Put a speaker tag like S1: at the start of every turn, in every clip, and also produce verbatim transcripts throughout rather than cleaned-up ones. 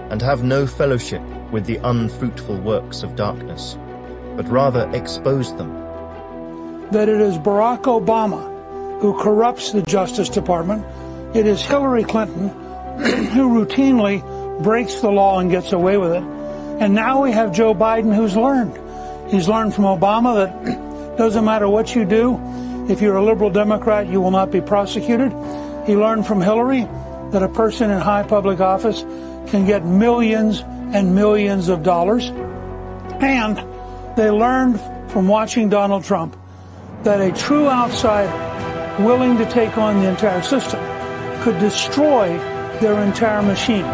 S1: and have no fellowship with the unfruitful works of darkness, but rather expose them.
S2: That it is Barack Obama who corrupts the Justice Department. It is Hillary Clinton who routinely breaks the law and gets away with it. And now we have Joe Biden who's learned. He's learned from Obama that doesn't matter what you do, if you're a liberal Democrat, you will not be prosecuted. He learned from Hillary that a person in high public office can get millions and millions of dollars. And they learned from watching Donald Trump that a true outsider willing to take on the entire system could destroy their entire machine.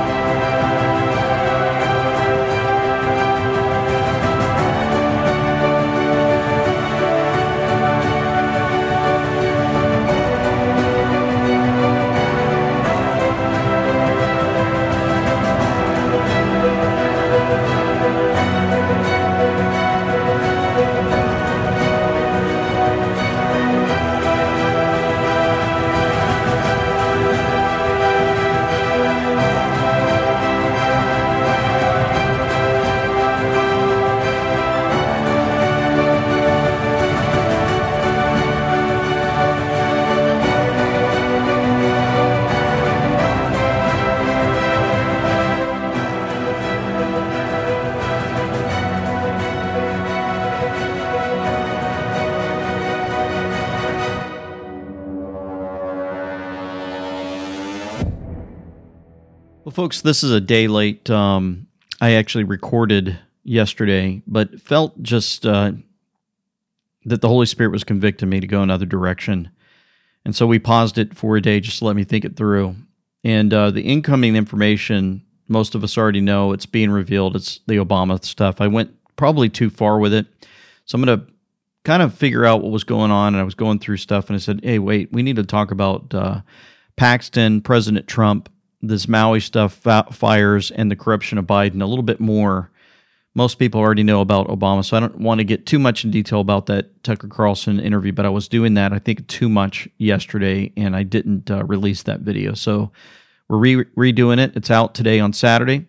S3: Well, folks, this is a day late. Um, I actually recorded yesterday, but felt just uh, that the Holy Spirit was convicting me to go another direction. And so we paused it for a day just to let me think it through. And uh, the incoming information, most of us already know. It's being revealed. It's the Obama stuff. I went probably too far with it. So I'm going to kind of figure out what was going on. And I was going through stuff, and I said, hey, wait, we need to talk about uh, Paxton, President Trump, this Maui stuff, fires, and the corruption of Biden a little bit more. Most people already know about Obama, so I don't want to get too much in detail about that Tucker Carlson interview, but I was doing that, I think, too much yesterday, and I didn't uh, release that video. So we're re- redoing it. It's out today on Saturday,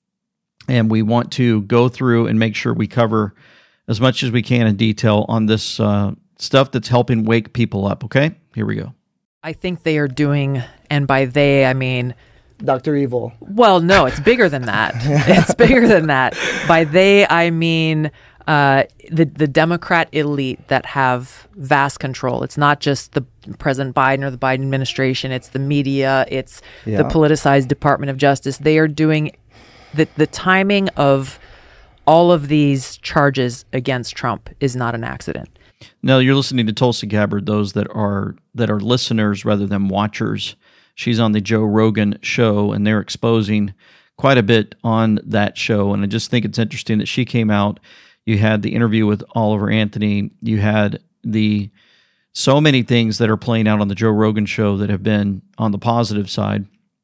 S3: and we want to go through and make sure we cover as much as we can in detail on this uh, stuff that's helping wake people up, okay? Here we go.
S4: I think they are doing, and by they, I mean...
S5: Doctor Evil.
S4: Well, no, it's bigger than that. It's bigger than that. By they, I mean uh, the the Democrat elite that have vast control. It's not just the President Biden or the Biden administration. It's the media. It's yeah. the politicized Department of Justice. They are doing the the timing of all of these charges against Trump is not an accident.
S3: No, you're listening to Tulsi Gabbard. Those that are that are listeners rather than watchers. She's on the Joe Rogan show, and they're exposing quite a bit on that show. And I just think it's interesting that she came out. You had the interview with Oliver Anthony. You had the so many things that are playing out on the Joe Rogan show that have been on the positive side.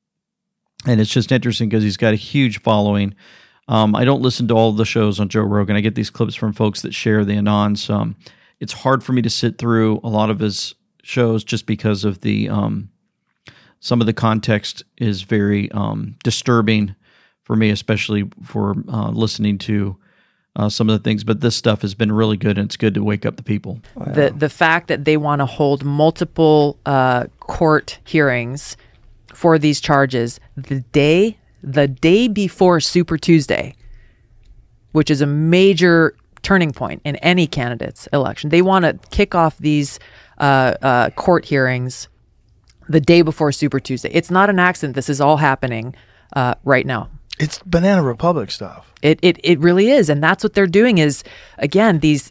S3: And it's just interesting because he's got a huge following. Um, I don't listen to all of the shows on Joe Rogan. I get these clips from folks that share the anons. Um, it's hard for me to sit through a lot of his shows just because of the... Um, Some of the context is very um, disturbing for me, especially for uh, listening to uh, some of the things. But this stuff has been really good, and it's good to wake up the people.
S4: Wow. The the fact that they want to hold multiple uh, court hearings for these charges the day the day before Super Tuesday, which is a major turning point in any candidate's election. They want to kick off these uh, uh, court hearings the day before Super Tuesday. It's not an accident. This is all happening uh, right now.
S6: It's Banana Republic stuff.
S4: It it it really is, and that's what they're doing. Is again these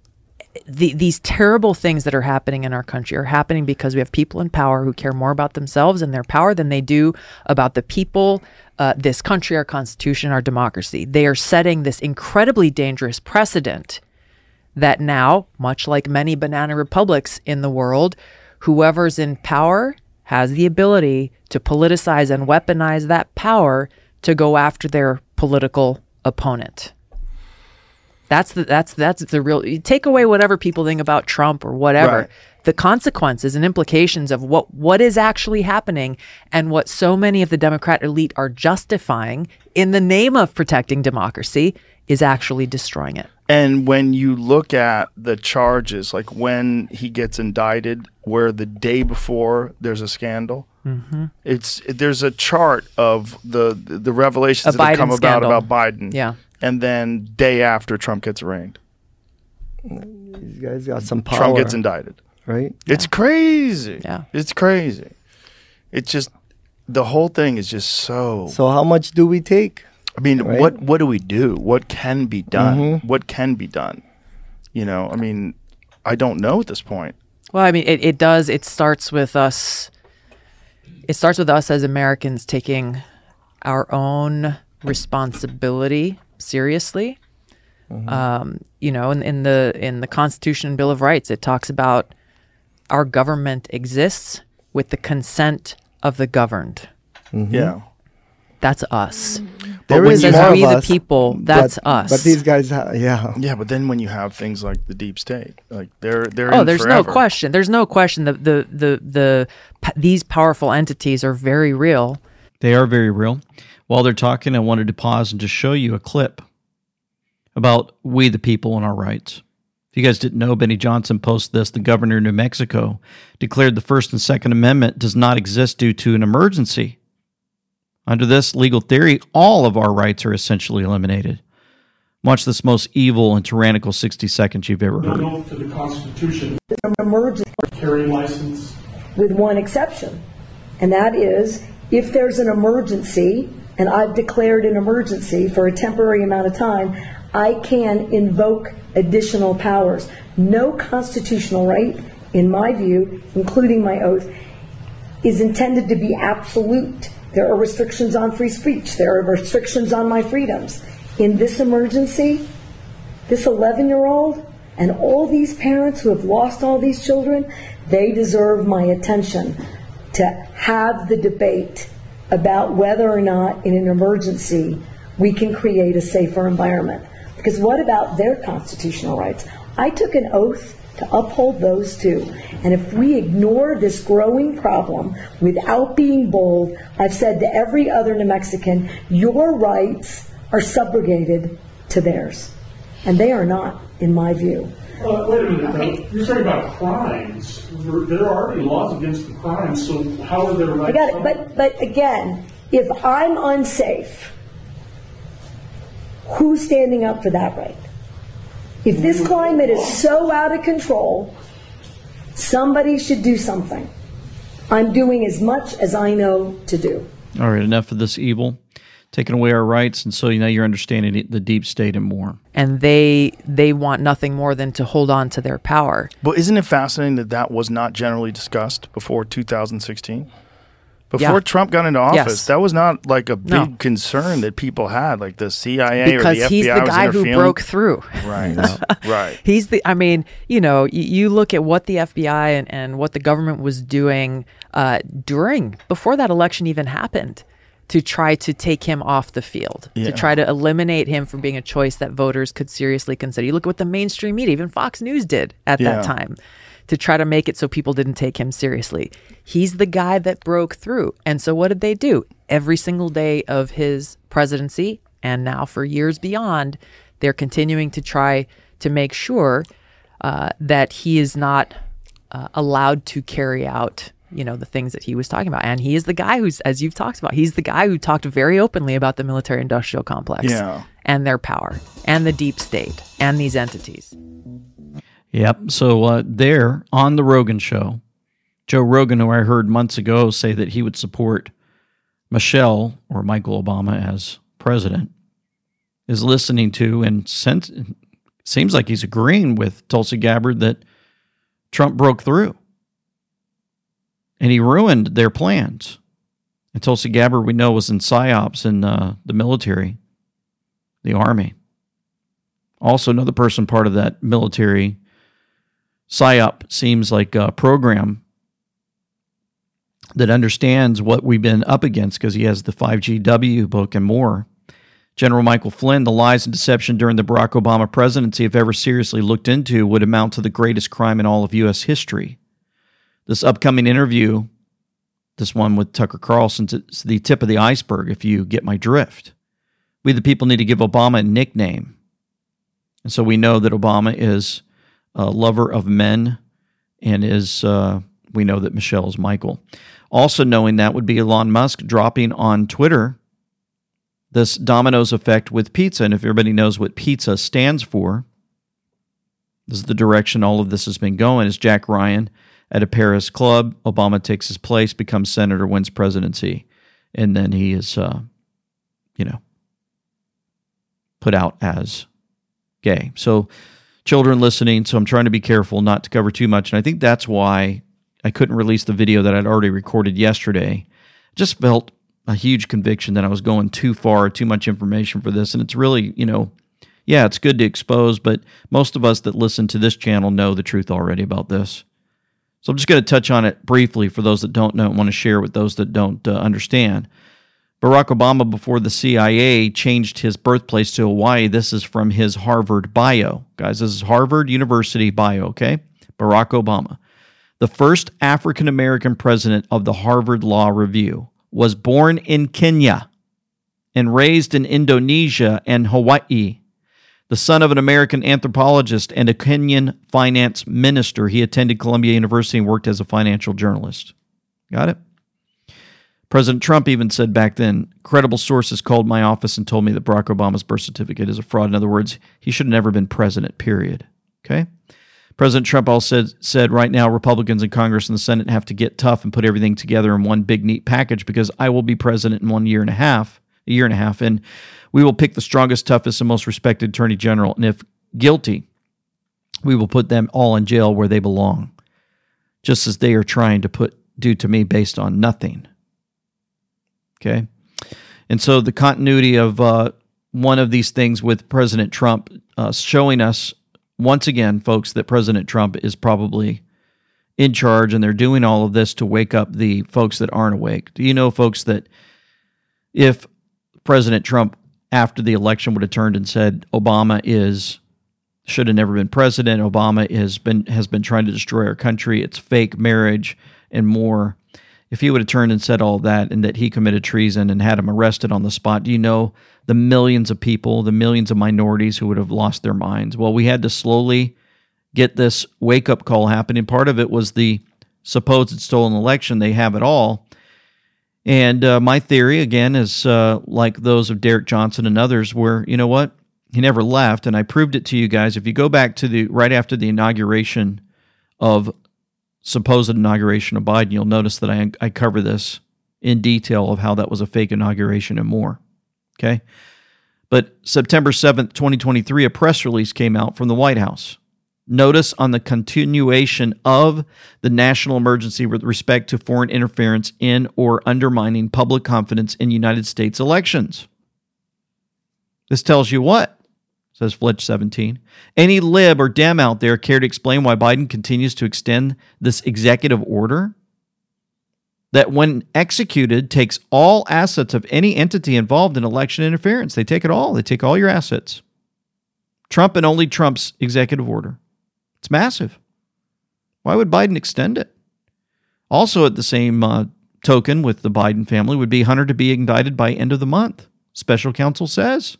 S4: the, these terrible things that are happening in our country are happening because we have people in power who care more about themselves and their power than they do about the people, uh, this country, our Constitution, our democracy. They are setting this incredibly dangerous precedent that now, much like many banana republics in the world, whoever's in power has the ability to politicize and weaponize that power to go after their political opponent. That's the that's that's the real. You take away whatever people think about Trump or whatever.
S6: Right.
S4: the consequences and implications of what, what is actually happening and what so many of the Democrat elite are justifying in the name of protecting democracy is actually destroying it.
S6: And when you look at the charges, like when he gets indicted, where the day before there's a scandal, mm-hmm. it's there's a chart of the the revelations
S4: a
S6: that
S4: Biden
S6: have come
S4: scandal.
S6: about about Biden.
S4: Yeah.
S6: And then day after Trump gets arraigned,
S5: These guys got some power.
S6: Trump gets indicted.
S5: Right?
S6: It's crazy.
S4: Yeah.
S6: It's crazy. It's just the whole thing is just so.
S5: So how much do we take?
S6: I mean,
S5: Right?
S6: what what do we do? What can be done?
S5: Mhm.
S6: What can be done? You know, I mean, I don't know at this point.
S4: Well, I mean, it, it does. It starts with us. It starts with us as Americans taking our own responsibility seriously. Mm-hmm. Um, you know, in, in the in the Constitution and Bill of Rights, it talks about our government exists with the consent of the governed.
S5: Mm-hmm.
S6: Yeah.
S4: That's us.
S5: There
S6: when
S5: is
S6: you
S4: Says
S5: more
S4: we
S5: of
S4: the
S5: us,
S4: people. That's
S5: but,
S4: us.
S5: But these guys, ha- yeah.
S6: Yeah, but then when you have things like the deep state, like they're they're
S4: Oh,
S6: in
S4: there's
S6: forever.
S4: no question. There's no question that the the the pa- these powerful entities are very real.
S3: They are very real. While they're talking, I wanted to pause and just show you a clip about we the people and our rights. If you guys didn't know, Benny Johnson posted this. The governor of New Mexico declared the First and Second Amendment does not exist due to an emergency. Under this legal theory, all of our rights are essentially eliminated. Watch this most evil and tyrannical sixty seconds you've ever heard.
S7: Oath to the Constitution.
S8: An emergency
S7: Carry license.
S8: with one exception, and that is if there's an emergency, and I've declared an emergency for a temporary amount of time, I can invoke additional powers. No constitutional right, in my view, including my oath, is intended to be absolute. There are restrictions on free speech. There are restrictions on my freedoms. In this emergency, this eleven-year-old and all these parents who have lost all these children, they deserve my attention to have the debate about whether or not in an emergency we can create a safer environment. Because what about their constitutional rights? I took an oath to uphold those too. And if we ignore this growing problem without being bold, I've said to every other New Mexican, your rights are subrogated to theirs. And they are not, in my view.
S7: Uh, wait a minute. Okay. You're talking about crimes. There, there are already laws against the crimes, so how are their rights?
S8: I got it. But, but again, if I'm unsafe, who's standing up for that right? If this climate is so out of control, somebody should do something. I'm doing as much as I know to do.
S3: All right, enough of this evil, taking away our rights, and so you know you're understanding it, the deep state and more.
S4: And they they want nothing more than to hold on to their power.
S6: But isn't it fascinating that that was not generally discussed before two thousand sixteen? Before
S4: Yeah.
S6: Trump got into office,
S4: Yes.
S6: that was not like a big
S4: No.
S6: concern that people had, like the C I A
S4: Because
S6: or the
S4: he's
S6: F B I
S4: the
S6: was
S4: guy who
S6: interfering.
S4: broke through.
S6: Right, right.
S4: He's the, I mean, you know, you, you look at what the F B I and, and what the government was doing uh, during, before that election even happened, to try to take him off the field,
S6: Yeah.
S4: to try to eliminate him from being a choice that voters could seriously consider. You look at what the mainstream media, even Fox News did at
S6: Yeah.
S4: that time, to try to make it so people didn't take him seriously. He's the guy that broke through. And so what did they do? Every single day of his presidency, and now for years beyond, they're continuing to try to make sure uh, that he is not uh, allowed to carry out, you know, the things that he was talking about. And he is the guy who's, as you've talked about, he's the guy who talked very openly about the military-industrial complex
S6: Yeah.
S4: and their power and the deep state and these entities.
S3: Yep. So uh, there on the Rogan show, Joe Rogan, who I heard months ago say that he would support Michelle or Michael Obama as president, is listening to and sense, seems like he's agreeing with Tulsi Gabbard that Trump broke through and he ruined their plans. And Tulsi Gabbard, we know, was in PSYOPs in uh, the military, the Army. Also, another person part of that military PSYOP seems like a program that understands what we've been up against because he has the five G W book and more. General Michael Flynn, the lies and deception during the Barack Obama presidency, if ever seriously looked into, would amount to the greatest crime in all of U S history. this upcoming interview, this one with Tucker Carlson, it's the tip of the iceberg, if you get my drift. We, the people, need to give Obama a nickname. And so we know that Obama is a lover of men, and is uh, we know that Michelle is Michael. Also knowing that would be Elon Musk dropping on Twitter this dominoes effect with pizza. And if everybody knows what pizza stands for, this is the direction all of this has been going, is Jack Ryan at a Paris club. Obama takes his place, becomes senator, wins presidency, and then he is, uh, you know, put out as gay. So children listening, so I'm trying to be careful not to cover too much. And I think that's why I couldn't release the video that I'd already recorded yesterday. Just felt a huge conviction that I was going too far, too much information for this. And it's really, you know, yeah, it's good to expose, but most of us that listen to this channel know the truth already about this. So I'm just going to touch on it briefly for those that don't know and want to share with those that don't uh, understand. Barack Obama, before the C I A changed his birthplace to Hawaii, this is from his Harvard bio. Guys, this is Harvard University bio, okay? Barack Obama, the first African-American president of the Harvard Law Review, was born in Kenya and raised in Indonesia and Hawaii. The son of an American anthropologist and a Kenyan finance minister, he attended Columbia University and worked as a financial journalist. Got it? President Trump even said back then, credible sources called my office and told me that Barack Obama's birth certificate is a fraud. In other words, he should have never been president, period. Okay? President Trump also said, said right now Republicans in Congress and the Senate have to get tough and put everything together in one big, neat package because I will be president in one year and a half, a year and a half, and we will pick the strongest, toughest, and most respected attorney general. And if guilty, we will put them all in jail where they belong, just as they are trying to put do to me based on nothing. Okay? And so the continuity of uh, one of these things with President Trump uh, showing us, once again, folks, that President Trump is probably in charge, and they're doing all of this to wake up the folks that aren't awake. Do you know, folks, that if President Trump, after the election, would have turned and said Obama is should have never been president, Obama has been has been trying to destroy our country, it's fake marriage, and more, if he would have turned and said all that and that he committed treason and had him arrested on the spot, do you know the millions of people, the millions of minorities who would have lost their minds? Well, we had to slowly get this wake-up call happening. Part of it was the supposed stolen election. They have it all. And uh, my theory, again, is uh, like those of Derek Johnson and others, where, you know what, he never left, and I proved it to you guys. If you go back to the right after the inauguration of supposed inauguration of Biden, you'll notice that I, I cover this in detail of how that was a fake inauguration and more. Okay? But September seventh, twenty twenty-three, a press release came out from the White House. Notice on the continuation of the national emergency with respect to foreign interference in or undermining public confidence in United States elections. This tells you what? Says Fletch seventeen. Any lib or dem out there care to explain why Biden continues to extend this executive order that, when executed, takes all assets of any entity involved in election interference? They take it all. They take all your assets. Trump and only Trump's executive order. It's massive. Why would Biden extend it? Also, at the same uh, token with the Biden family would be Hunter to be indicted by end of the month. Special counsel says.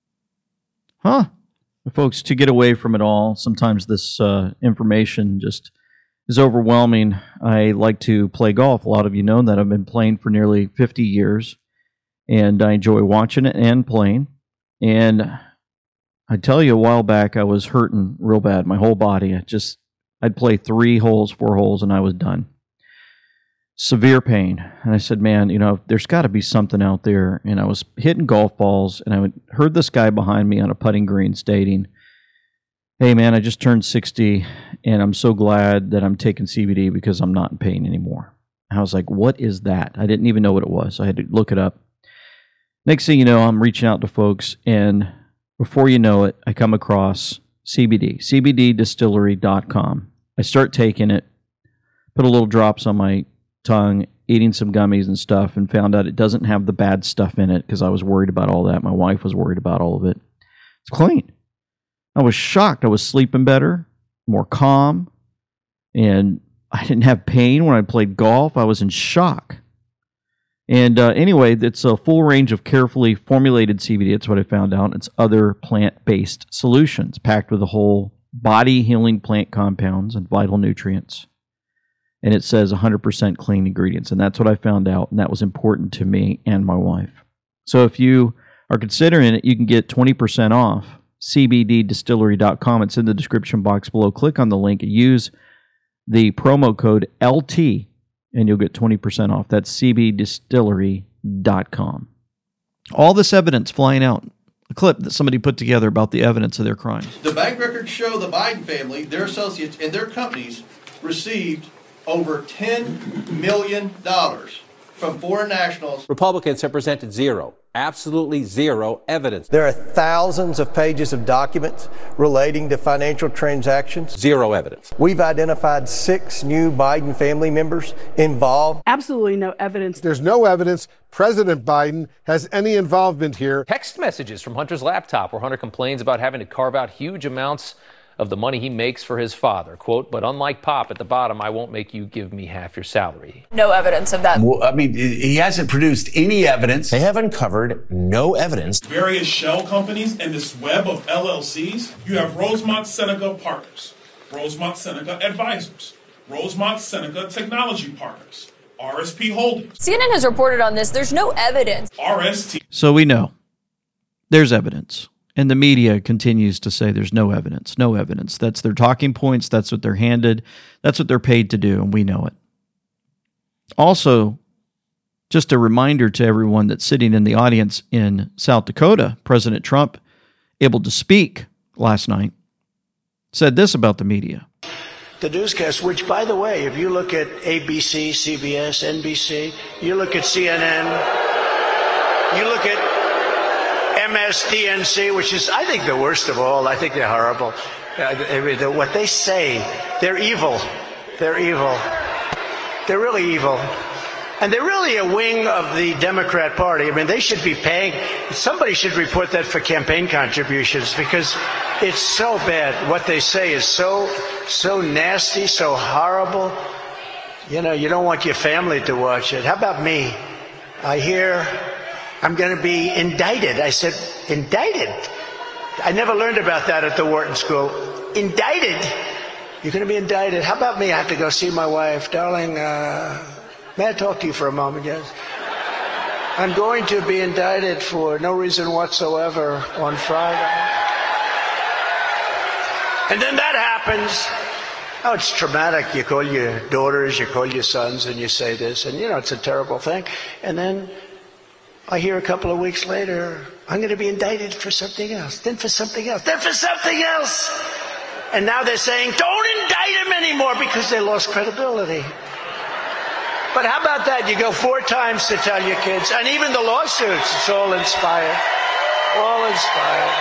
S3: Huh. Folks, to get away from it all, sometimes this uh, information just is overwhelming. I like to play golf. A lot of you know that I've been playing for nearly fifty years, and I enjoy watching it and playing. And I tell you, a while back, I was hurting real bad, my whole body. I just, I'd play three holes, four holes, and I was done. Severe pain. And I said, man, you know, there's got to be something out there. And I was hitting golf balls, and I would, heard this guy behind me on a putting green stating, hey, man, I just turned sixty, and I'm so glad that I'm taking C B D because I'm not in pain anymore. I was like, what is that? I didn't even know what it was. I had to look it up. Next thing you know, I'm reaching out to folks, and before you know it, I come across C B D, C B D distillery dot com. I start taking it, put a little drops on my tongue, eating some gummies and stuff, and found out it doesn't have the bad stuff in it because I was worried about all that. My wife was worried about all of it. It's clean. I was shocked. I was sleeping better, more calm, and I didn't have pain when I played golf. I was in shock. And uh, anyway, it's a full range of carefully formulated C B D. That's what I found out. It's other plant-based solutions packed with a whole body healing plant compounds and vital nutrients. And it says one hundred percent clean ingredients. And that's what I found out. And that was important to me and my wife. So if you are considering it, you can get twenty percent off C B D distillery dot com. It's in the description box below. Click on the link and use the promo code L T and you'll get twenty percent off. That's C B D distillery dot com. All this evidence flying out. A clip that somebody put together about the evidence of their crimes.
S9: The bank records show the Biden family, their associates, and their companies received over ten million dollars from foreign nationals.
S10: Republicans have presented zero, absolutely zero evidence.
S11: There are thousands of pages of documents relating to financial transactions.
S10: Zero evidence.
S11: We've identified six new Biden family members involved.
S12: Absolutely no evidence.
S13: There's no evidence President Biden has any involvement here.
S14: Text messages from Hunter's laptop where Hunter complains about having to carve out huge amounts of the money he makes for his father. Quote, but unlike Pop at the bottom, I won't make you give me half your salary.
S15: No evidence of that.
S16: Well, I mean, he hasn't produced any evidence. They have uncovered no evidence.
S17: Various shell companies and this web of L L Cs. You have Rosemont Seneca Partners, Rosemont Seneca Advisors, Rosemont Seneca Technology Partners, R S P Holdings.
S15: C N N has reported on this. There's no evidence.
S17: R S T.
S3: So we know there's evidence. And the media continues to say there's no evidence, no evidence. That's their talking points. That's what they're handed. That's what they're paid to do, and we know it. Also, just a reminder to everyone that's sitting in the audience in South Dakota, President Trump, able to speak last night, said this about the media.
S18: The newscast, which, by the way, if you look at A B C, C B S, N B C, you look at C N N, you look at M S D N C, which is, I think, the worst of all. I think they're horrible. Uh, what they say, they're evil. They're evil. They're really evil. And they're really a wing of the Democrat Party. I mean, they should be paying. Somebody should report that for campaign contributions because it's so bad. What they say is so, so nasty, so horrible. You know, you don't want your family to watch it. How about me? I hear I'm going to be indicted. I said, indicted? I never learned about that at the Wharton School. Indicted? You're going to be indicted. How about me? I have to go see my wife. Darling, uh, may I talk to you for a moment? Yes. I'm going to be indicted for no reason whatsoever on Friday. And then that happens. Oh, it's traumatic. You call your daughters, you call your sons, and you say this. And, you know, it's a terrible thing. And then I hear a couple of weeks later, I'm going to be indicted for something else, then for something else, then for something else. And now they're saying, don't indict him anymore because they lost credibility. But how about that? You go four times to tell your kids, and even the lawsuits, it's all inspired. All inspired.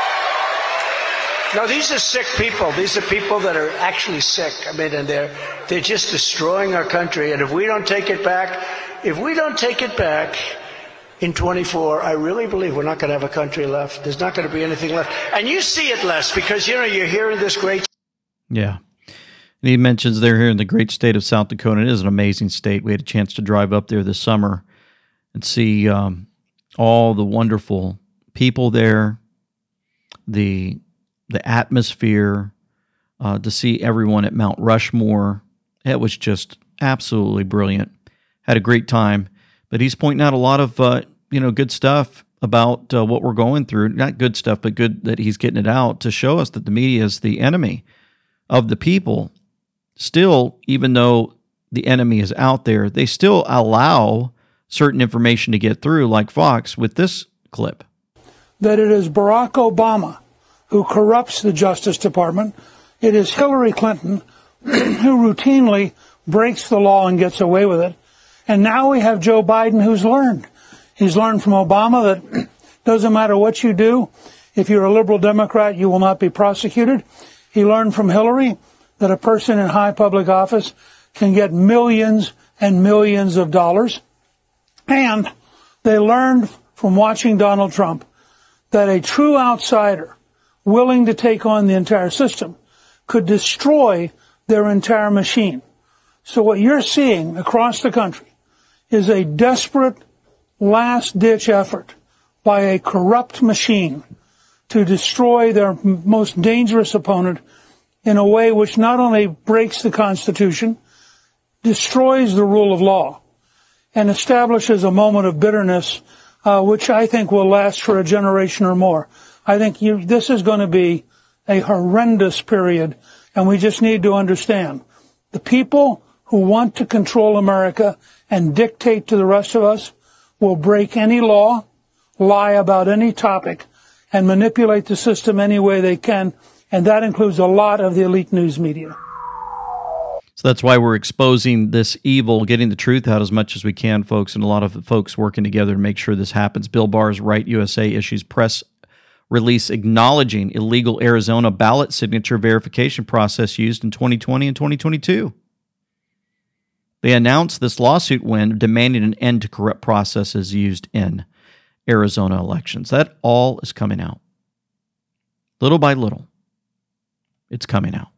S18: No, these are sick people. These are people that are actually sick. I mean, and they're, they're just destroying our country. And if we don't take it back, if we don't take it back, in twenty-four, I really believe we're not going to have a country left. There's not going to be anything left. And you see it less because, you know, you're hearing this great...
S3: Yeah. And he mentions they're here in the great state of South Dakota. It is an amazing state. We had a chance to drive up there this summer and see um, all the wonderful people there, the the atmosphere, uh, to see everyone at Mount Rushmore. It was just absolutely brilliant. Had a great time. But he's pointing out a lot of, uh, you know, good stuff about uh, what we're going through. Not good stuff, but good that he's getting it out to show us that the media is the enemy of the people. Still, even though the enemy is out there, they still allow certain information to get through, like Fox with this clip.
S2: That it is Barack Obama who corrupts the Justice Department. It is Hillary Clinton who routinely breaks the law and gets away with it. And now we have Joe Biden who's learned. He's learned from Obama that doesn't matter what you do, if you're a liberal Democrat, you will not be prosecuted. He learned from Hillary that a person in high public office can get millions and millions of dollars. And they learned from watching Donald Trump that a true outsider willing to take on the entire system could destroy their entire machine. So what you're seeing across the country is a desperate last-ditch effort by a corrupt machine to destroy their m- most dangerous opponent in a way which not only breaks the Constitution, destroys the rule of law, and establishes a moment of bitterness, uh, which I think will last for a generation or more. I think you, this is going to be a horrendous period, and we just need to understand the people who want to control America and dictate to the rest of us will break any law, lie about any topic, and manipulate the system any way they can, and that includes a lot of the elite news media.
S3: So that's why we're exposing this evil, getting the truth out as much as we can, folks, and a lot of folks working together to make sure this happens. Bill Barr's Right U S A issues press release acknowledging illegal Arizona ballot signature verification process used in twenty twenty and twenty twenty-two. They announced this lawsuit win, demanding an end to corrupt processes used in Arizona elections. That all is coming out. Little by little, it's coming out.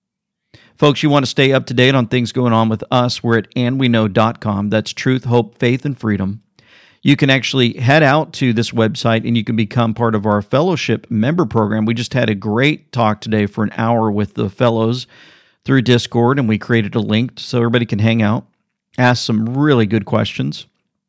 S3: Folks, you want to stay up to date on things going on with us, we're at and we know dot com. That's truth, hope, faith, and freedom. You can actually head out to this website and you can become part of our fellowship member program. We just had a great talk today for an hour with the fellows through Discord, and we created a link so everybody can hang out, ask some really good questions,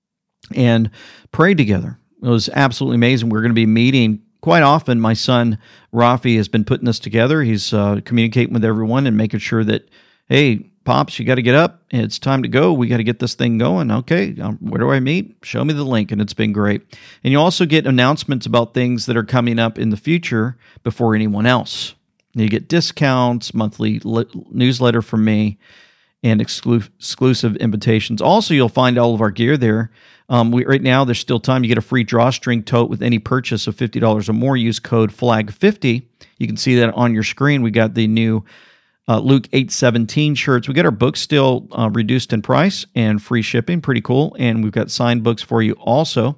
S3: and pray together. It was absolutely amazing. We're going to be meeting quite often. My son, Rafi, has been putting this together. He's uh, communicating with everyone and making sure that, hey, Pops, you got to get up. It's time to go. We got to get this thing going. Okay, um, where do I meet? Show me the link, and it's been great. And you also get announcements about things that are coming up in the future before anyone else. You get discounts, monthly li- newsletter from me, and exclu- exclusive invitations. Also, you'll find all of our gear there. Um, we, right now, there's still time. You get a free drawstring tote with any purchase of fifty dollars or more. Use code flag fifty. You can see that on your screen. We got the new uh, Luke eight seventeen shirts. We got our books still uh, reduced in price and free shipping. Pretty cool. And we've got signed books for you also.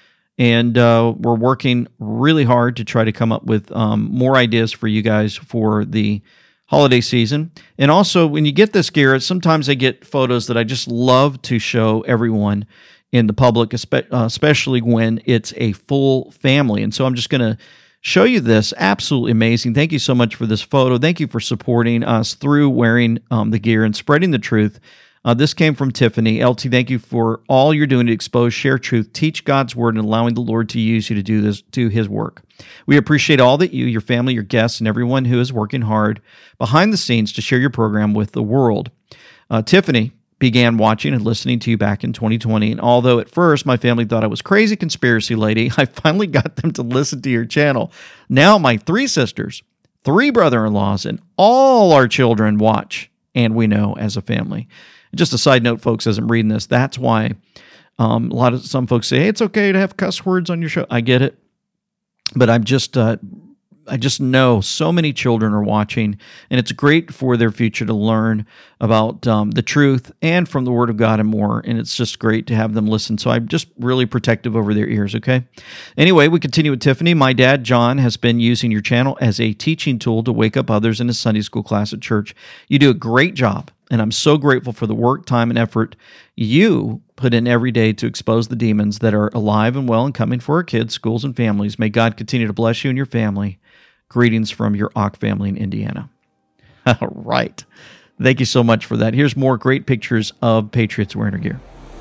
S3: And uh, we're working really hard to try to come up with um, more ideas for you guys for the holiday season. And also, when you get this gear, sometimes I get photos that I just love to show everyone in the public, especially when it's a full family. And so I'm just going to show you this. Absolutely amazing. Thank you so much for this photo. Thank you for supporting us through wearing um, the gear and spreading the truth. Uh, this came from Tiffany. L T, thank you for all you're doing to expose, share truth, teach God's word, and allowing the Lord to use you to do this, do his work. We appreciate all that you, your family, your guests, and everyone who is working hard behind the scenes to share your program with the world. Uh, Tiffany began watching and listening to you back in twenty twenty, and although at first my family thought I was crazy conspiracy lady, I finally got them to listen to your channel. Now my three sisters, three brother-in-laws, and all our children watch, and we know as a family. Just a side note, folks, as I'm reading this, that's why um, a lot of some folks say, hey, it's okay to have cuss words on your show. I get it, but I'm just uh, I just know so many children are watching, and it's great for their future to learn about um, the truth and from the Word of God and more, and it's just great to have them listen. So I'm just really protective over their ears, okay? Anyway, we continue with Tiffany. My dad, John, has been using your channel as a teaching tool to wake up others in his Sunday school class at church. You do a great job, and I'm so grateful for the work, time, and effort you put in every day to expose the demons that are alive and well and coming for our kids, schools, and families. May God continue to bless you and your family. Greetings from your Ock family in Indiana. All right. Thank you so much for that. Here's more great pictures of Patriots wearing their gear.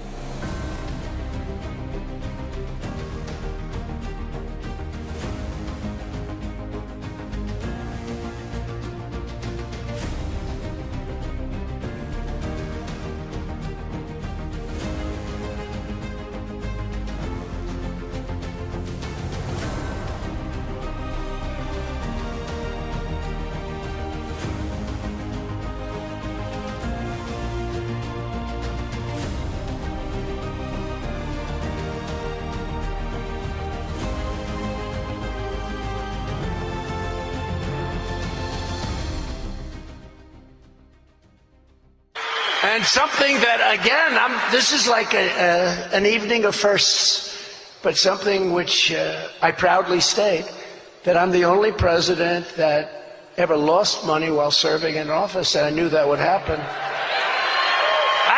S18: And something that, again, I'm, this is like a, a, an evening of firsts, but something which uh, I proudly state, that I'm the only president that ever lost money while serving in office, and I knew that would happen.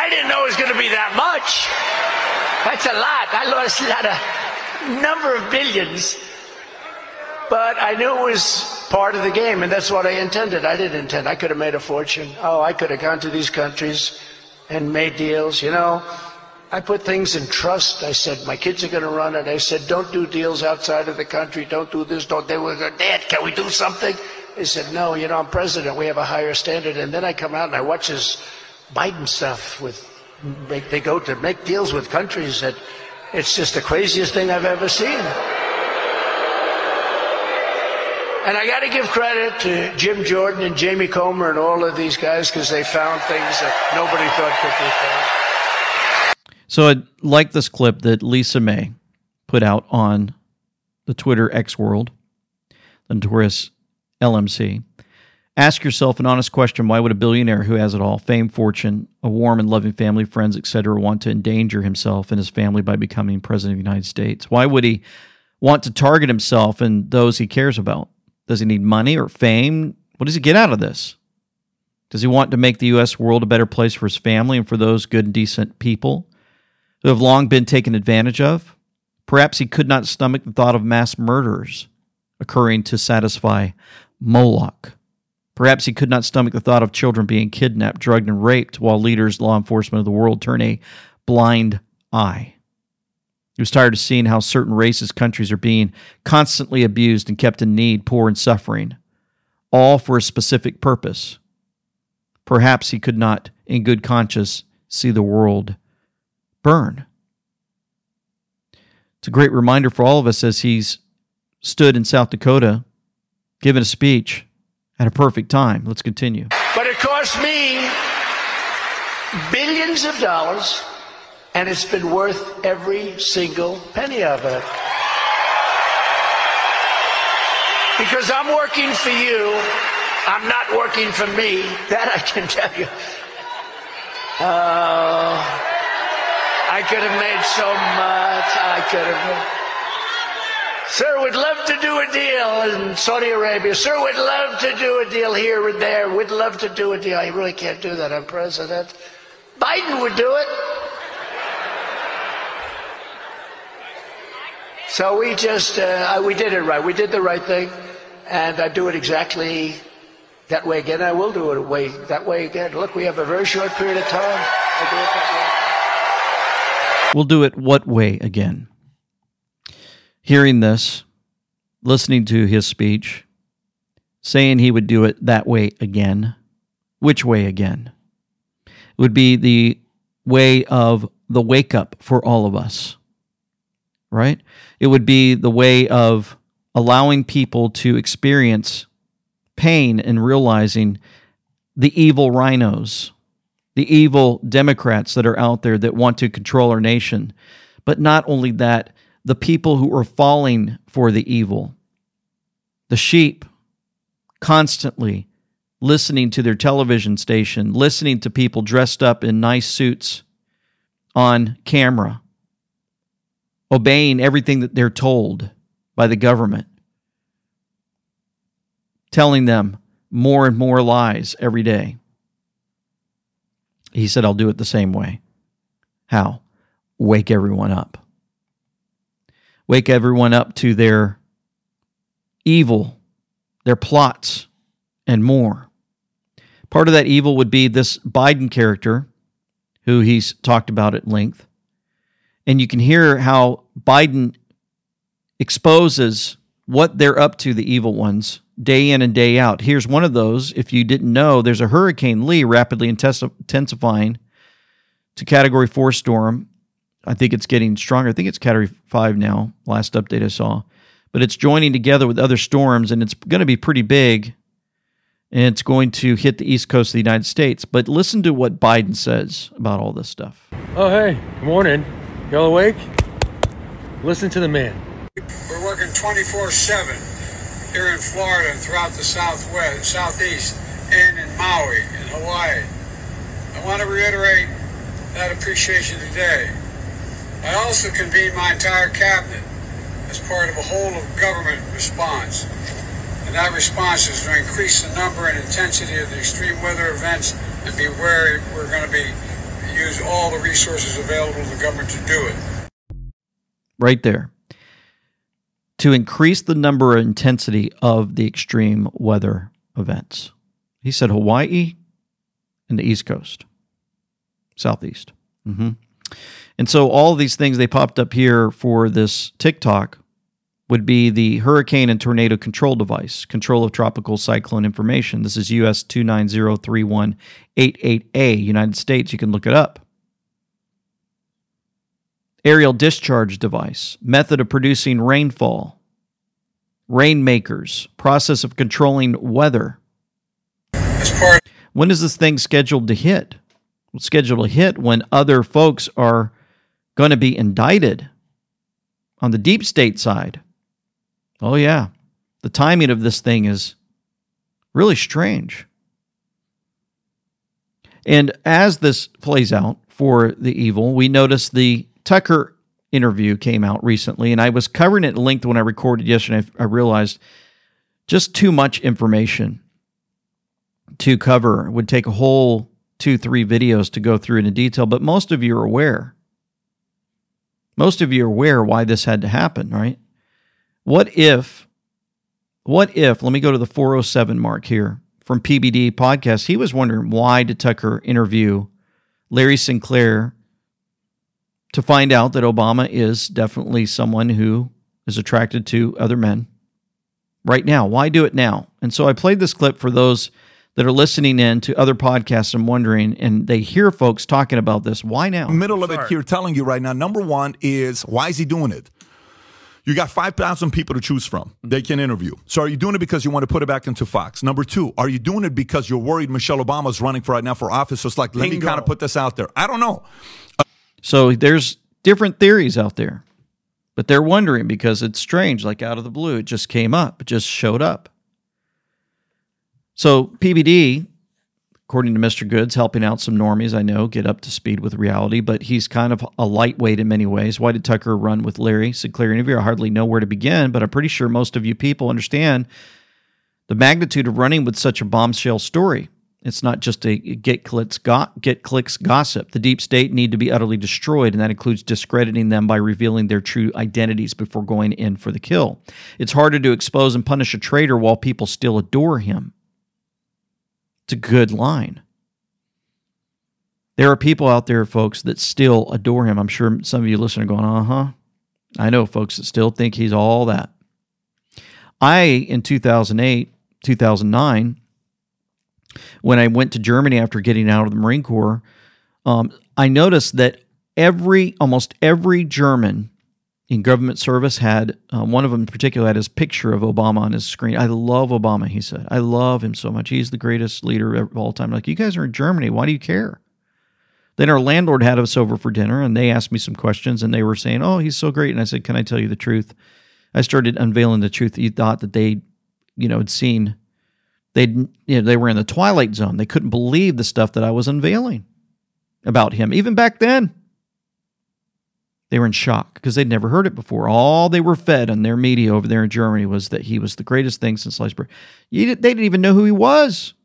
S18: I didn't know it was going to be that much. That's a lot. I lost a lot of number of billions. But I knew it was part of the game, and that's what I intended. I didn't intend. I could have made a fortune. Oh, I could have gone to these countries and made deals. You know, I put things in trust. I said, my kids are going to run it. I said, don't do deals outside of the country. Don't do this. Don't. They were going, Dad, can we do something? They said, no, you know, I'm president. We have a higher standard. And then I come out and I watch this Biden stuff with, make, they go to make deals with countries that it's just the craziest thing I've ever seen. And I got to give credit to Jim Jordan and Jamie Comer and all of these guys because they found things that nobody thought could be found.
S3: So I like this clip that Lisa May put out on the Twitter X world, the notorious L M C. Ask yourself an honest question. Why would a billionaire who has it all, fame, fortune, a warm and loving family, friends, et cetera, want to endanger himself and his family by becoming president of the United States? Why would he want to target himself and those he cares about? Does he need money or fame? What does he get out of this? Does he want to make the U S world a better place for his family and for those good and decent people who have long been taken advantage of? Perhaps he could not stomach the thought of mass murders occurring to satisfy Moloch. Perhaps he could not stomach the thought of children being kidnapped, drugged, and raped while leaders, law enforcement of the world turn a blind eye. He was tired of seeing how certain racist countries are being constantly abused and kept in need, poor and suffering, all for a specific purpose. Perhaps he could not, in good conscience, see the world burn. It's a great reminder for all of us as he's stood in South Dakota, giving a speech at a perfect time. Let's continue.
S18: But it cost me billions of dollars, and it's been worth every single penny of it. Because I'm working for you. I'm not working for me. That I can tell you. Uh, I could have made so much. I could have. Sir, we'd love to do a deal in Saudi Arabia. Sir, we'd love to do a deal here and there. We'd love to do a deal. I really can't do that. I'm president. Biden would do it. So we just, uh, we did it right. We did the right thing. And I do it exactly that way again. I will do it way, that way again. Look, we have a very short period of time. I do it that way.
S3: We'll do it what way again? Hearing this, listening to his speech, saying he would do it that way again. Which way again? It would be the way of the wake up for all of us, right? It would be the way of allowing people to experience pain and realizing the evil rhinos, the evil Democrats that are out there that want to control our nation. But not only that, the people who are falling for the evil, the sheep, constantly listening to their television station, listening to people dressed up in nice suits on camera, obeying everything that they're told by the government, telling them more and more lies every day. He said, I'll do it the same way. How? Wake everyone up. Wake everyone up to their evil, their plots, and more. Part of that evil would be this Biden character, who he's talked about at length. And you can hear how Biden exposes what they're up to, the evil ones, day in and day out. Here's one of those. If you didn't know, there's a Hurricane Lee rapidly intensifying to Category four storm. I think it's getting stronger. I think it's Category five now, last update I saw. But it's joining together with other storms, and it's going to be pretty big, and it's going to hit the east coast of the United States. But listen to what Biden says about all this stuff.
S12: Oh, hey, good morning. Y'all awake? Listen to the man.
S19: We're working twenty-four seven here in Florida and throughout the Southwest, Southeast, and in Maui, in Hawaii. I want to reiterate that appreciation today. I also convened my entire cabinet as part of a whole of government response. And that response is to increase the number and intensity of the extreme weather events and be wary we're going to be to use all the resources available to the government to do it.
S3: Right there. To increase the number and intensity of the extreme weather events. He said Hawaii and the East Coast, Southeast. Mm-hmm. And so all these things they popped up here for this TikTok would be the hurricane and tornado control device, control of tropical cyclone information. This is U S two nine zero three one eight eight A, United States. You can look it up. Aerial discharge device, method of producing rainfall, rainmakers, process of controlling weather. When is this thing scheduled to hit? It's scheduled to hit when other folks are going to be indicted on the deep state side. Oh, yeah. The timing of this thing is really strange. And as this plays out for the evil, we notice the Tucker interview came out recently, and I was covering it at length when I recorded yesterday. I realized just too much information to cover. It would take a whole two, three videos to go through it in detail, but most of you are aware. Most of you are aware why this had to happen, right? What if, what if, let me go to the four oh seven mark here from P B D podcast. He was wondering, why did Tucker interview Larry Sinclair to find out that Obama is definitely someone who is attracted to other men right now? Why do it now? And so I played this clip for those that are listening in to other podcasts and wondering, and they hear folks talking about this. Why now?
S20: Middle of it here telling you right now, number one is, why is he doing it? You got five thousand people to choose from. They can interview. So are you doing it because you want to put it back into Fox? Number two, are you doing it because you're worried Michelle Obama is running for right now for office? So it's like, let
S3: Bingo.
S20: me kind of put this out there. I don't know.
S3: So there's different theories out there, but they're wondering because it's strange, like out of the blue. It just came up. It just showed up. So P B D, according to Mister Goods, helping out some normies, I know, get up to speed with reality, but he's kind of a lightweight in many ways. Why did Tucker run with Larry Sinclair interview? I hardly know where to begin, but I'm pretty sure most of you people understand the magnitude of running with such a bombshell story. It's not just a get clicks, go- get clicks gossip. The deep state need to be utterly destroyed, and that includes discrediting them by revealing their true identities before going in for the kill. It's harder to expose and punish a traitor while people still adore him. It's a good line. There are people out there, folks, that still adore him. I'm sure some of you listening are going, uh-huh. I know folks that still think he's all that. I, in two thousand eight, two thousand nine, when I went to Germany after getting out of the Marine Corps, um, I noticed that every, almost every German in government service had, uh, one of them in particular had his picture of Obama on his screen. I love Obama, he said. I love him so much. He's the greatest leader of all time. Like, you guys are in Germany. Why do you care? Then our landlord had us over for dinner, and they asked me some questions, and they were saying, oh, he's so great. And I said, can I tell you the truth? I started unveiling the truth. You thought that they, you know, had seen, they'd, you know, they were in the twilight zone. They couldn't believe the stuff that I was unveiling about him. Even back then, they were in shock because they'd never heard it before. All they were fed on their media over there in Germany was that he was the greatest thing since sliced bread. You, they didn't even know who he was.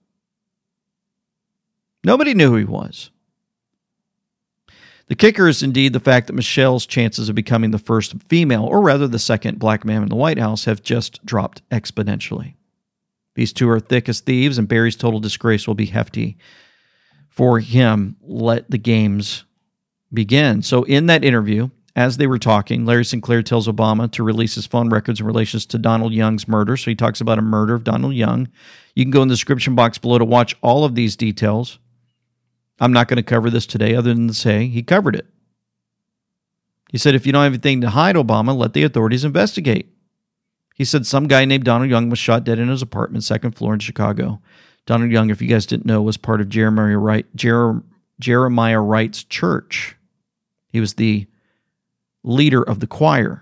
S3: Nobody knew who he was. The kicker is indeed the fact that Michelle's chances of becoming the first female, or rather the second black man in the White House, have just dropped exponentially. These two are thick as thieves, and Barry's total disgrace will be hefty for him. Let the games begin. So in that interview, as they were talking, Larry Sinclair tells Obama to release his phone records in relation to Donald Young's murder. So he talks about a murder of Donald Young. You can go in the description box below to watch all of these details. I'm not going to cover this today other than to say he covered it. He said, if you don't have anything to hide, Obama, let the authorities investigate. He said some guy named Donald Young was shot dead in his apartment, second floor in Chicago. Donald Young, if you guys didn't know, was part of Jeremiah Wright, Jer- Jeremiah Wright's church. He was the leader of the choir.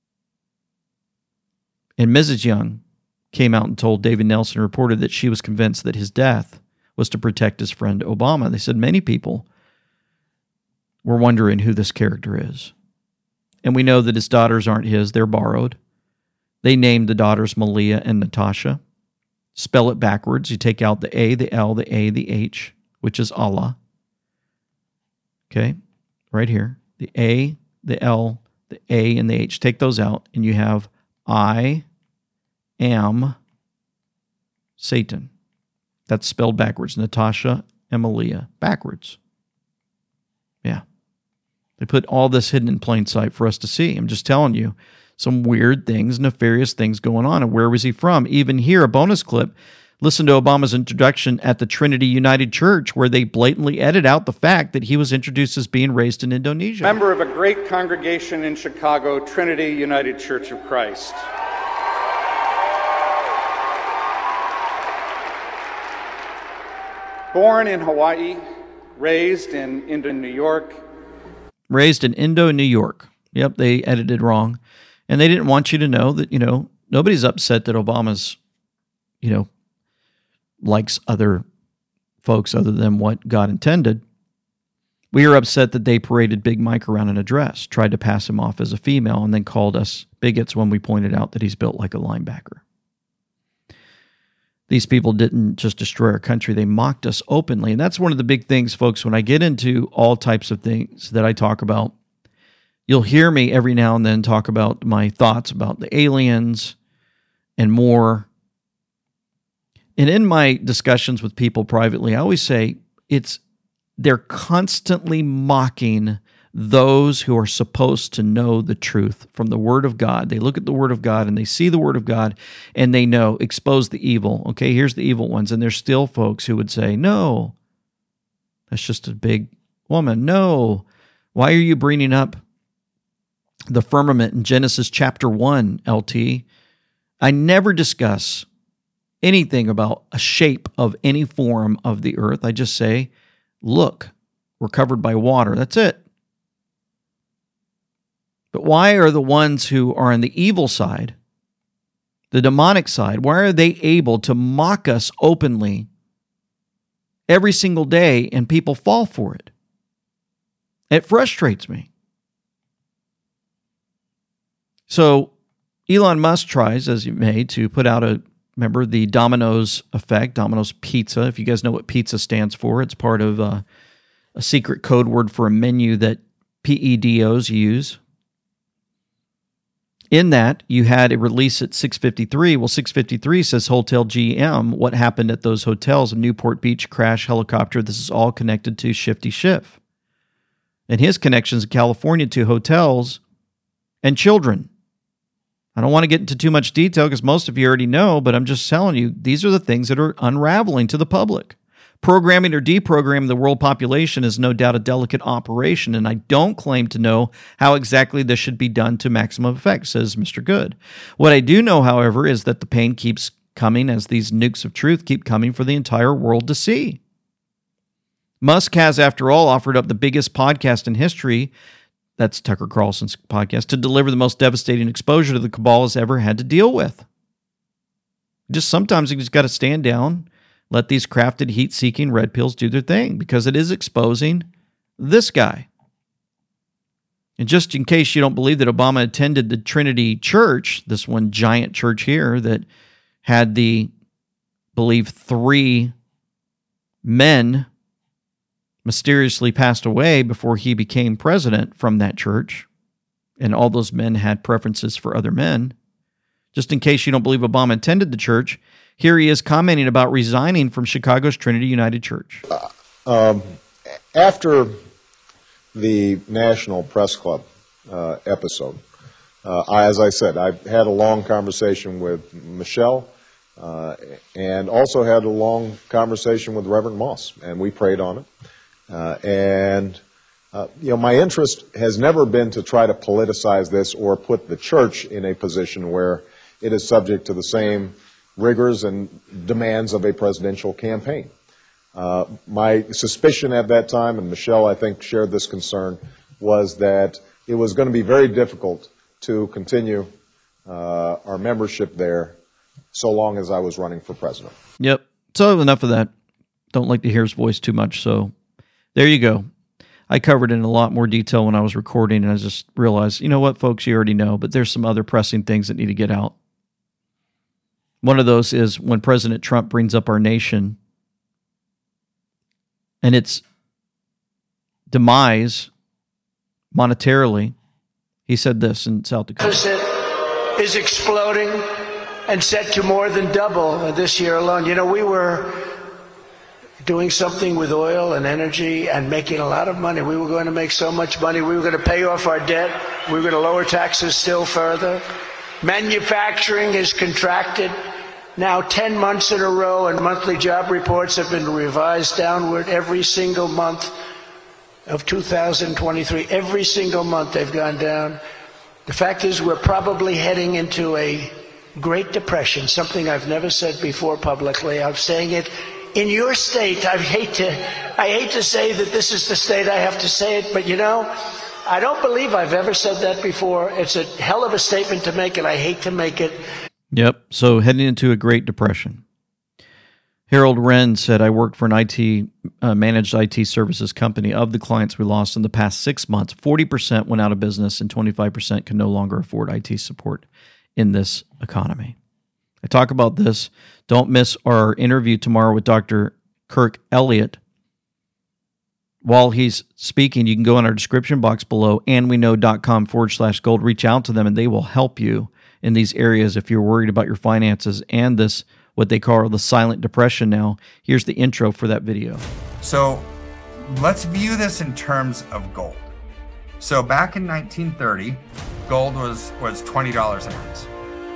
S3: And Missus Young came out and told David Nelson, reported that she was convinced that his death was to protect his friend Obama. They said many people were wondering who this character is. And we know that his daughters aren't his, they're borrowed. They named the daughters Malia and Natasha. Spell it backwards. You take out the A, the L, the A, the H, which is Allah. okay, right here, the A, the L, the A, and the H. Take those out, and you have I am Satan. That's spelled backwards. Natasha Emilia, backwards. Yeah. They put all this hidden in plain sight for us to see. I'm just telling you, some weird things, nefarious things going on. And where was he from? Even here, a bonus clip. Listen to Obama's introduction at the Trinity United Church, where they blatantly edit out the fact that he was introduced as being raised in Indonesia.
S21: Member of a great congregation in Chicago, Trinity United Church of Christ. Born in Hawaii, raised in Indo, New York.
S3: Raised in Indo, New York. Yep, they edited wrong. And they didn't want you to know that, you know, nobody's upset that Obama's, you know, likes other folks other than what God intended. We are upset that they paraded Big Mike around in a dress, tried to pass him off as a female, and then called us bigots when we pointed out that he's built like a linebacker. These people didn't just destroy our country, they mocked us openly. And that's one of the big things, folks, when I get into all types of things that I talk about. You'll hear me every now and then talk about my thoughts about the aliens and more. And in my discussions with people privately, I always say it's they're constantly mocking those who are supposed to know the truth from the Word of God. They look at the Word of God and they see the Word of God and they know, expose the evil. Okay, here's the evil ones. And there's still folks who would say, no, that's just a big woman. No, why are you bringing up the firmament in Genesis chapter one, L T? I never discuss anything about a shape of any form of the earth. I just say, look, we're covered by water. That's it. But why are the ones who are on the evil side, the demonic side, why are they able to mock us openly every single day and people fall for it? It frustrates me. So Elon Musk tries, as you may, to put out a, remember the Domino's effect, Domino's Pizza. If you guys know what pizza stands for, it's part of a, a secret code word for a menu that P E D Os use. In that, you had a release at six fifty-three. Well, six fifty-three says Hotel G M. What happened at those hotels? A Newport Beach crash helicopter. This is all connected to Shifty Schiff. And his connections in California to hotels and children. I don't want to get into too much detail because most of you already know, but I'm just telling you, these are the things that are unraveling to the public. Programming or deprogramming the world population is no doubt a delicate operation, and I don't claim to know how exactly this should be done to maximum effect, says Mister Good. What I do know, however, is that the pain keeps coming as these nukes of truth keep coming for the entire world to see. Musk has, after all, offered up the biggest podcast in history, that's Tucker Carlson's podcast, to deliver the most devastating exposure to the cabal has ever had to deal with. Just sometimes you just got to stand down, let these crafted, heat-seeking red pills do their thing, because it is exposing this guy. And just in case you don't believe that Obama attended the Trinity Church, this one giant church here that had the, believe, three men mysteriously passed away before he became president from that church, and all those men had preferences for other men. Just in case you don't believe Obama attended the church, here he is commenting about resigning from Chicago's Trinity United Church.
S22: Uh, um, after the National Press Club uh, episode, uh, I, as I said, I had a long conversation with Michelle uh, and also had a long conversation with Reverend Moss, and we prayed on it. Uh, and, uh, you know, my interest has never been to try to politicize this or put the church in a position where it is subject to the same rigors and demands of a presidential campaign. Uh, my suspicion at that time, and Michelle, I think, shared this concern, was that it was going to be very difficult to continue uh, our membership there so long as I was running for president.
S3: Yep. So enough of that. Don't like to hear his voice too much, so there you go. I covered it in a lot more detail when I was recording, and I just realized, you know what, folks, you already know, but there's some other pressing things that need to get out. One of those is when President Trump brings up our nation, and it's demise monetarily, he said this in South Dakota.
S18: Deficit is exploding and set to more than double this year alone. You know, we were doing something with oil and energy and making a lot of money. We were going to make so much money. We were going to pay off our debt. We were going to lower taxes still further. Manufacturing has contracted now ten months in a row, and monthly job reports have been revised downward every single month of two thousand twenty-three. Every single month they've gone down. The fact is we're probably heading into a Great Depression, something I've never said before publicly. I'm saying it in your state. I hate to, I hate to say that this is the state I have to say it, but you know, I don't believe I've ever said that before. It's a hell of a statement to make, and I hate to make it.
S3: Yep. So heading into a Great Depression. Harold Wren said, I worked for an I T, uh, managed I T services company. Of the clients we lost in the past six months, forty percent went out of business and twenty-five percent can no longer afford I T support in this economy. I talk about this. Don't miss our interview tomorrow with Doctor Kirk Elliott. While he's speaking, you can go in our description box below, andweknow.com forward slash gold. Reach out to them, and they will help you in these areas if you're worried about your finances and this, what they call the silent depression now. Here's the intro for that video.
S1: So let's view this in terms of gold. So back in nineteen thirty, gold was, was twenty dollars an ounce.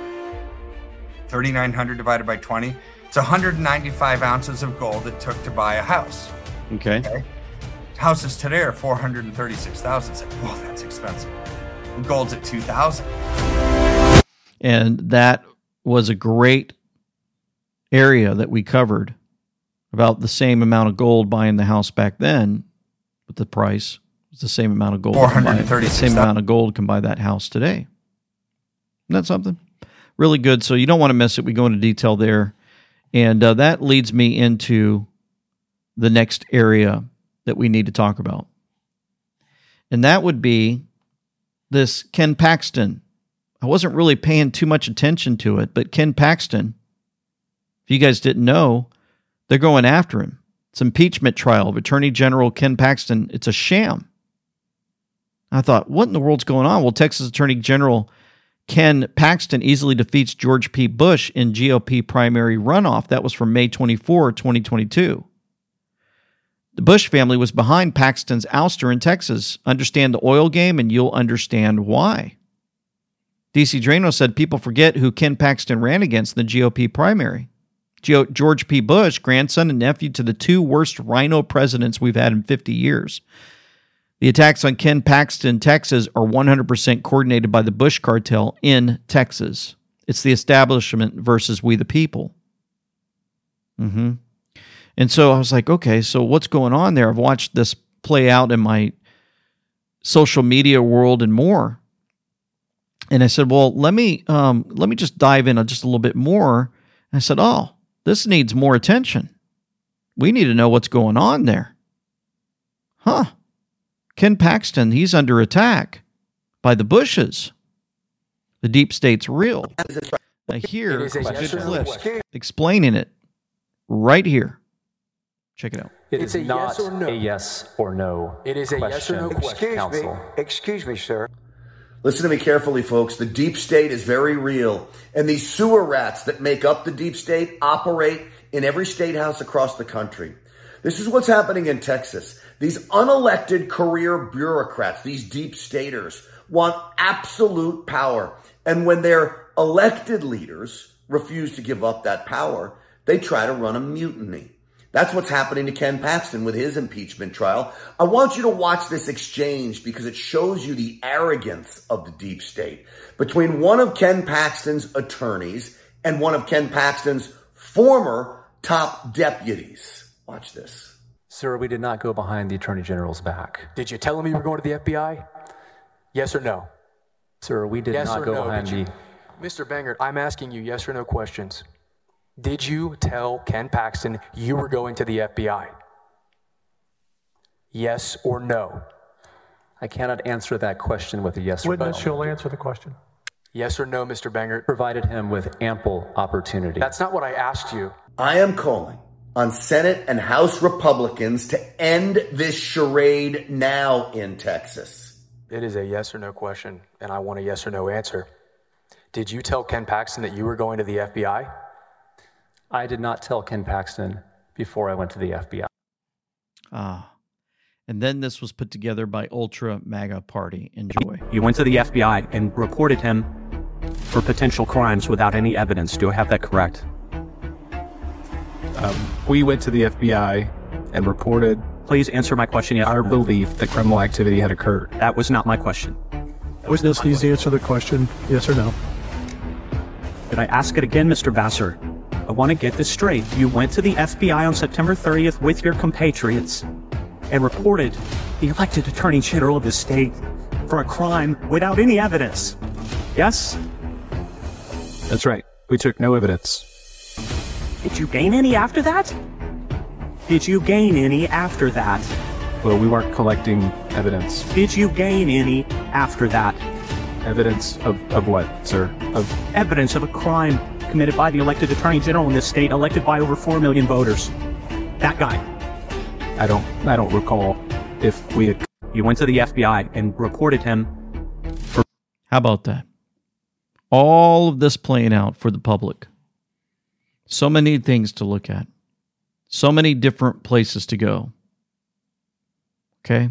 S1: thirty-nine hundred divided by twenty, it's one hundred ninety-five ounces of gold it took to buy a house.
S3: Okay.
S1: okay? Houses today are four hundred thirty-six thousand dollars. Well, that's expensive. Gold's at two thousand dollars.
S3: And that was a great area that we covered, about the same amount of gold buying the house back then, but the price was the same amount of gold.
S1: four hundred thirty-six
S3: The same amount of gold can buy that house today. Isn't that something? Really good. So you don't want to miss it. We go into detail there. And uh, that leads me into the next area that we need to talk about. And that would be this Ken Paxton. I wasn't really paying too much attention to it, but Ken Paxton, if you guys didn't know, they're going after him. It's impeachment trial of Attorney General Ken Paxton. It's a sham. I thought, what in the world's going on? Well, Texas Attorney General Ken Paxton easily defeats George P. Bush in G O P primary runoff. That was from May twenty-fourth, twenty twenty-two. The Bush family was behind Paxton's ouster in Texas. Understand the oil game and you'll understand why. D C Drano said people forget who Ken Paxton ran against in the G O P primary. George P. Bush, grandson and nephew to the two worst rhino presidents we've had in fifty years. The attacks on Ken Paxton, Texas, are one hundred percent coordinated by the Bush cartel in Texas. It's the establishment versus we the people. Mm-hmm. And so I was like, okay, so what's going on there? I've watched this play out in my social media world and more. And I said, well, let me um, let me just dive in just a little bit more. And I said, oh, this needs more attention. We need to know what's going on there. Huh. Ken Paxton, he's under attack by the Bushes. The deep state's real. Now here is a good clip explaining it right here. Check it out.
S5: It is
S23: It's a
S5: not
S23: yes or no.
S5: a yes or no.
S23: It is a yes or no question. Excuse me.
S5: Counsel.
S23: Excuse me, sir.
S24: Listen to me carefully, folks. The deep state is very real. And these sewer rats that make up the deep state operate in every state house across the country. This is what's happening in Texas. These unelected career bureaucrats, these deep staters, want absolute power. And when their elected leaders refuse to give up that power, they try to run a mutiny. That's what's happening to Ken Paxton with his impeachment trial. I want you to watch this exchange because it shows you the arrogance of the deep state between one of Ken Paxton's attorneys and one of Ken Paxton's former top deputies. Watch this.
S5: Sir, we did not go behind the Attorney General's back.
S23: Did you tell him you were going to the F B I? Yes or no?
S5: Sir, we did
S23: yes
S5: not
S23: or
S5: go
S23: no,
S5: behind
S23: did you?
S5: the...
S23: Mister Bangert, I'm asking you yes or no questions. Did you tell Ken Paxton you were going to the F B I? Yes or no?
S5: I cannot answer that question with a yes or no.
S23: Witness, you'll answer the question. Yes or no, Mister Bangert?
S5: Provided him with ample opportunity.
S23: That's not what I asked you.
S24: I am calling on Senate and House Republicans to end this charade now in Texas?
S23: It is a yes or no question, and I want a yes or no answer. Did you tell Ken Paxton that you were going to the F B I?
S5: I did not tell Ken Paxton before I went to the F B I.
S3: Ah. And then this was put together by Ultra MAGA Party. Enjoy.
S4: You went to the F B I and reported him for potential crimes without any evidence. Do I have that correct?
S6: Um, we went to the F B I and reported.
S4: Please answer my question. Yes,
S6: our belief that criminal activity had occurred.
S4: That was not my question.
S6: Was this easy to answer the question? Yes or no?
S4: Did I ask it again, Mister Vassar? I want to get this straight. You went to the F B I on September thirtieth with your compatriots and reported the elected attorney general of the state for a crime without any evidence. Yes?
S6: That's right. We took no evidence.
S4: Did you gain any after that? Did you gain any after that?
S6: Well, we weren't collecting evidence.
S4: Did you gain any after that?
S6: Evidence of, of what, sir?
S4: Of evidence of a crime committed by the elected attorney general in this state, elected by over four million voters. That guy.
S6: I don't, I don't recall if we had.
S4: You went to the F B I and reported him for.
S3: How about that? All of this playing out for the public. So many things to look at. So many different places to go. Okay?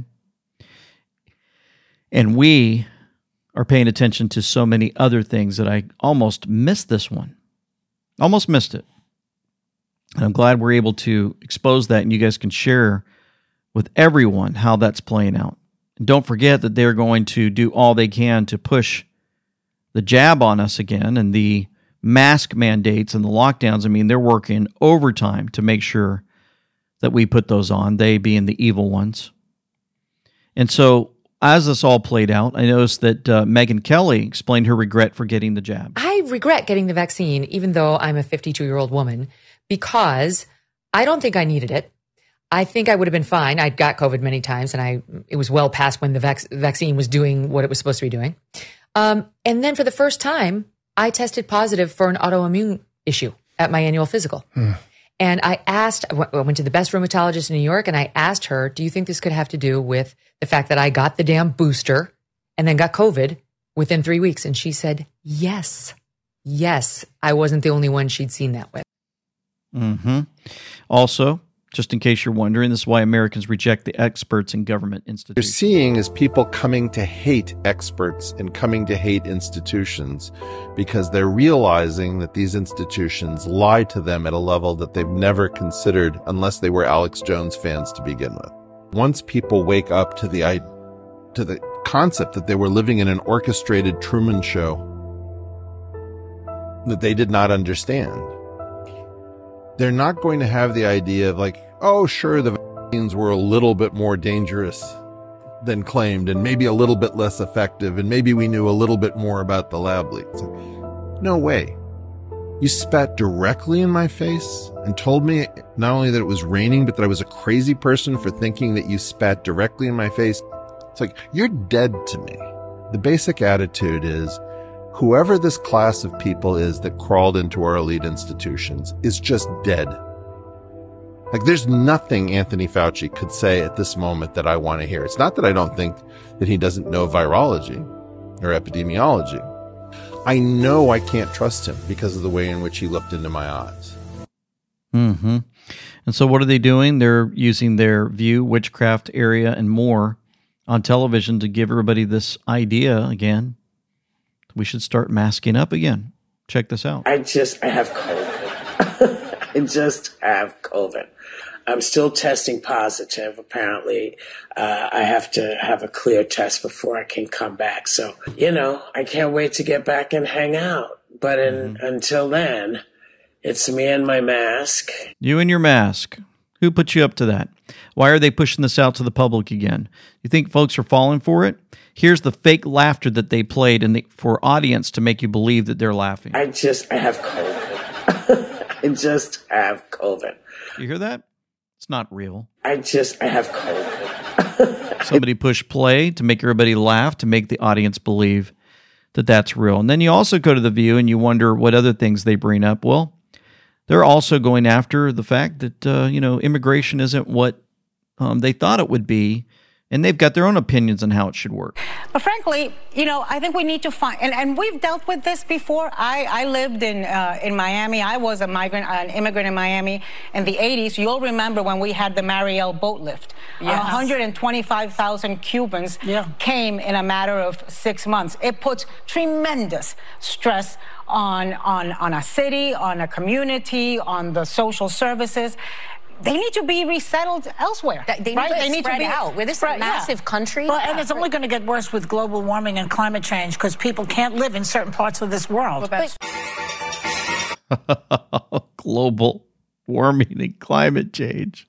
S3: And we are paying attention to so many other things that I almost missed this one. Almost missed it. And I'm glad we're able to expose that and you guys can share with everyone how that's playing out. And don't forget that they're going to do all they can to push the jab on us again and the mask mandates and the lockdowns. I mean, they're working overtime to make sure that we put those on, they being the evil ones. And so as this all played out, I noticed that uh, Megyn Kelly explained her regret for getting the jab.
S7: I regret getting the vaccine, even though I'm a fifty-two-year-old woman, because I don't think I needed it. I think I would have been fine. I'd got COVID many times, and I it was well past when the vac- vaccine was doing what it was supposed to be doing. Um, and then for the first time, I tested positive for an autoimmune issue at my annual physical. Hmm. And I asked, I went to the best rheumatologist in New York, and I asked her, do you think this could have to do with the fact that I got the damn booster and then got COVID within three weeks? And she said, yes, yes. I wasn't the only one she'd seen that with.
S3: Mm-hmm. Also, just in case you're wondering, this is why Americans reject the experts in government institutions.
S8: You're seeing is people coming to hate experts and coming to hate institutions because they're realizing that these institutions lie to them at a level that they've never considered unless they were Alex Jones fans to begin with. Once people wake up to the to the concept that they were living in an orchestrated Truman Show that they did not understand, they're not going to have the idea of like, oh, sure, the vaccines were a little bit more dangerous than claimed and maybe a little bit less effective and maybe we knew a little bit more about the lab leaks. Like, no way. You spat directly in my face and told me not only that it was raining, but that I was a crazy person for thinking that you spat directly in my face. It's like, you're dead to me. The basic attitude is, whoever this class of people is that crawled into our elite institutions is just dead. Like, there's nothing Anthony Fauci could say at this moment that I want to hear. It's not that I don't think that he doesn't know virology or epidemiology. I know I can't trust him because of the way in which he looked into my eyes.
S3: Mm-hmm. And so what are they doing? They're using their View, Witchcraft Area, and more on television to give everybody this idea again. We should start masking up again. Check this out.
S25: I just, I have COVID. I just have COVID. I'm still testing positive. Apparently, uh, I have to have a clear test before I can come back. So, you know, I can't wait to get back and hang out. But in, mm-hmm. until then, it's me and my mask.
S3: You and your mask. Who put you up to that? Why are they pushing this out to the public again? You think folks are falling for it? Here's the fake laughter that they played in the, for audience to make you believe that they're laughing.
S25: I just, I have COVID. I just have COVID.
S3: You hear that? It's not real.
S25: I just, I have COVID.
S3: Somebody pushed play to make everybody laugh, to make the audience believe that that's real. And then you also go to The View and you wonder what other things they bring up. Well, they're also going after the fact that, uh, you know, immigration isn't what um, they thought it would be. And they've got their own opinions on how it should work.
S9: But frankly, you know, I think we need to find, and, and we've dealt with this before. I, I lived in uh, in Miami. I was a migrant, an immigrant in Miami in the eighties. You'll remember when we had the Mariel boat lift. Yes. one hundred twenty-five thousand Cubans yeah. came in a matter of six months. It puts tremendous stress on, on, on a city, on a community, on the social services. They need to be resettled elsewhere.
S15: They need
S9: right?
S15: to
S9: they need
S15: spread
S9: to be
S15: out. We're this
S9: spread,
S15: massive
S9: yeah.
S15: country.
S10: Well, and it's only going to get worse with global warming and climate change because people can't live in certain parts of this world.
S3: Global warming and climate change.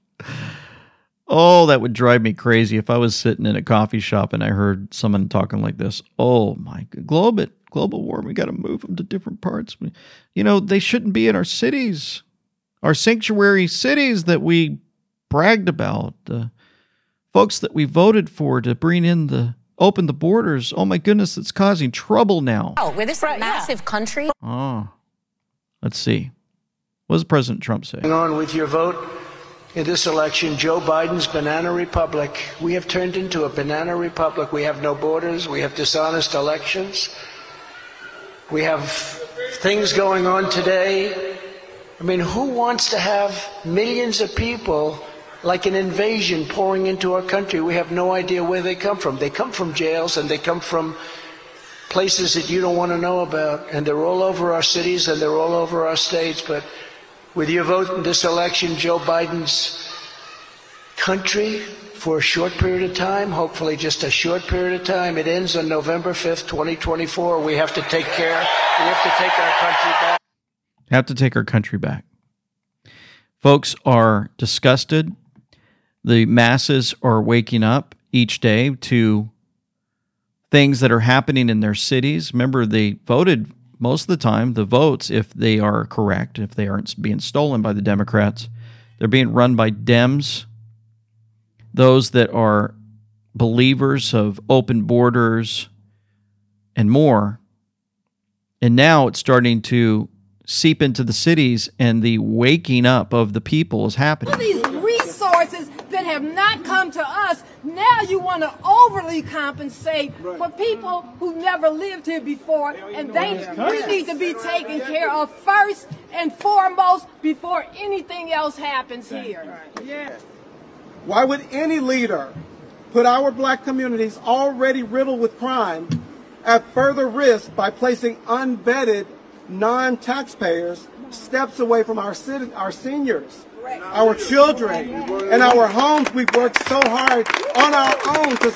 S3: Oh, that would drive me crazy if I was sitting in a coffee shop and I heard someone talking like this. Oh my, global global warming, we got to move them to different parts. You know, they shouldn't be in our cities. Our sanctuary cities that we bragged about, the folks that we voted for to bring in the, open the borders. Oh my goodness, it's causing trouble now.
S15: Oh, we're this right, massive yeah. country.
S3: Oh, let's see. What does President Trump say?
S18: On with your vote in this election, Joe Biden's banana republic. We have turned into a banana republic. We have no borders. We have dishonest elections. We have things going on today. I mean, who wants to have millions of people like an invasion pouring into our country? We have no idea where they come from. They come from jails and they come from places that you don't want to know about. And they're all over our cities and they're all over our states. But with your vote in this election, Joe Biden's country for a short period of time, hopefully just a short period of time, it ends on November fifth, twenty twenty-four. We have to take care. We have to take our country back.
S3: Have to take our country back. Folks are disgusted. The masses are waking up each day to things that are happening in their cities. Remember, they voted most of the time, the votes, if they are correct, if they aren't being stolen by the Democrats, they're being run by Dems, those that are believers of open borders and more. And now it's starting to seep into the cities, and the waking up of the people is happening.
S11: All these resources that have not come to us, now you want to overly compensate for people who never lived here before, and they we need to be taken care of first and foremost before anything else happens here.
S13: Yeah. Why would any leader put our black communities already riddled with crime at further risk by placing unvetted non-taxpayers steps away from our citi- our seniors, our children, and our homes we've worked so hard on our own to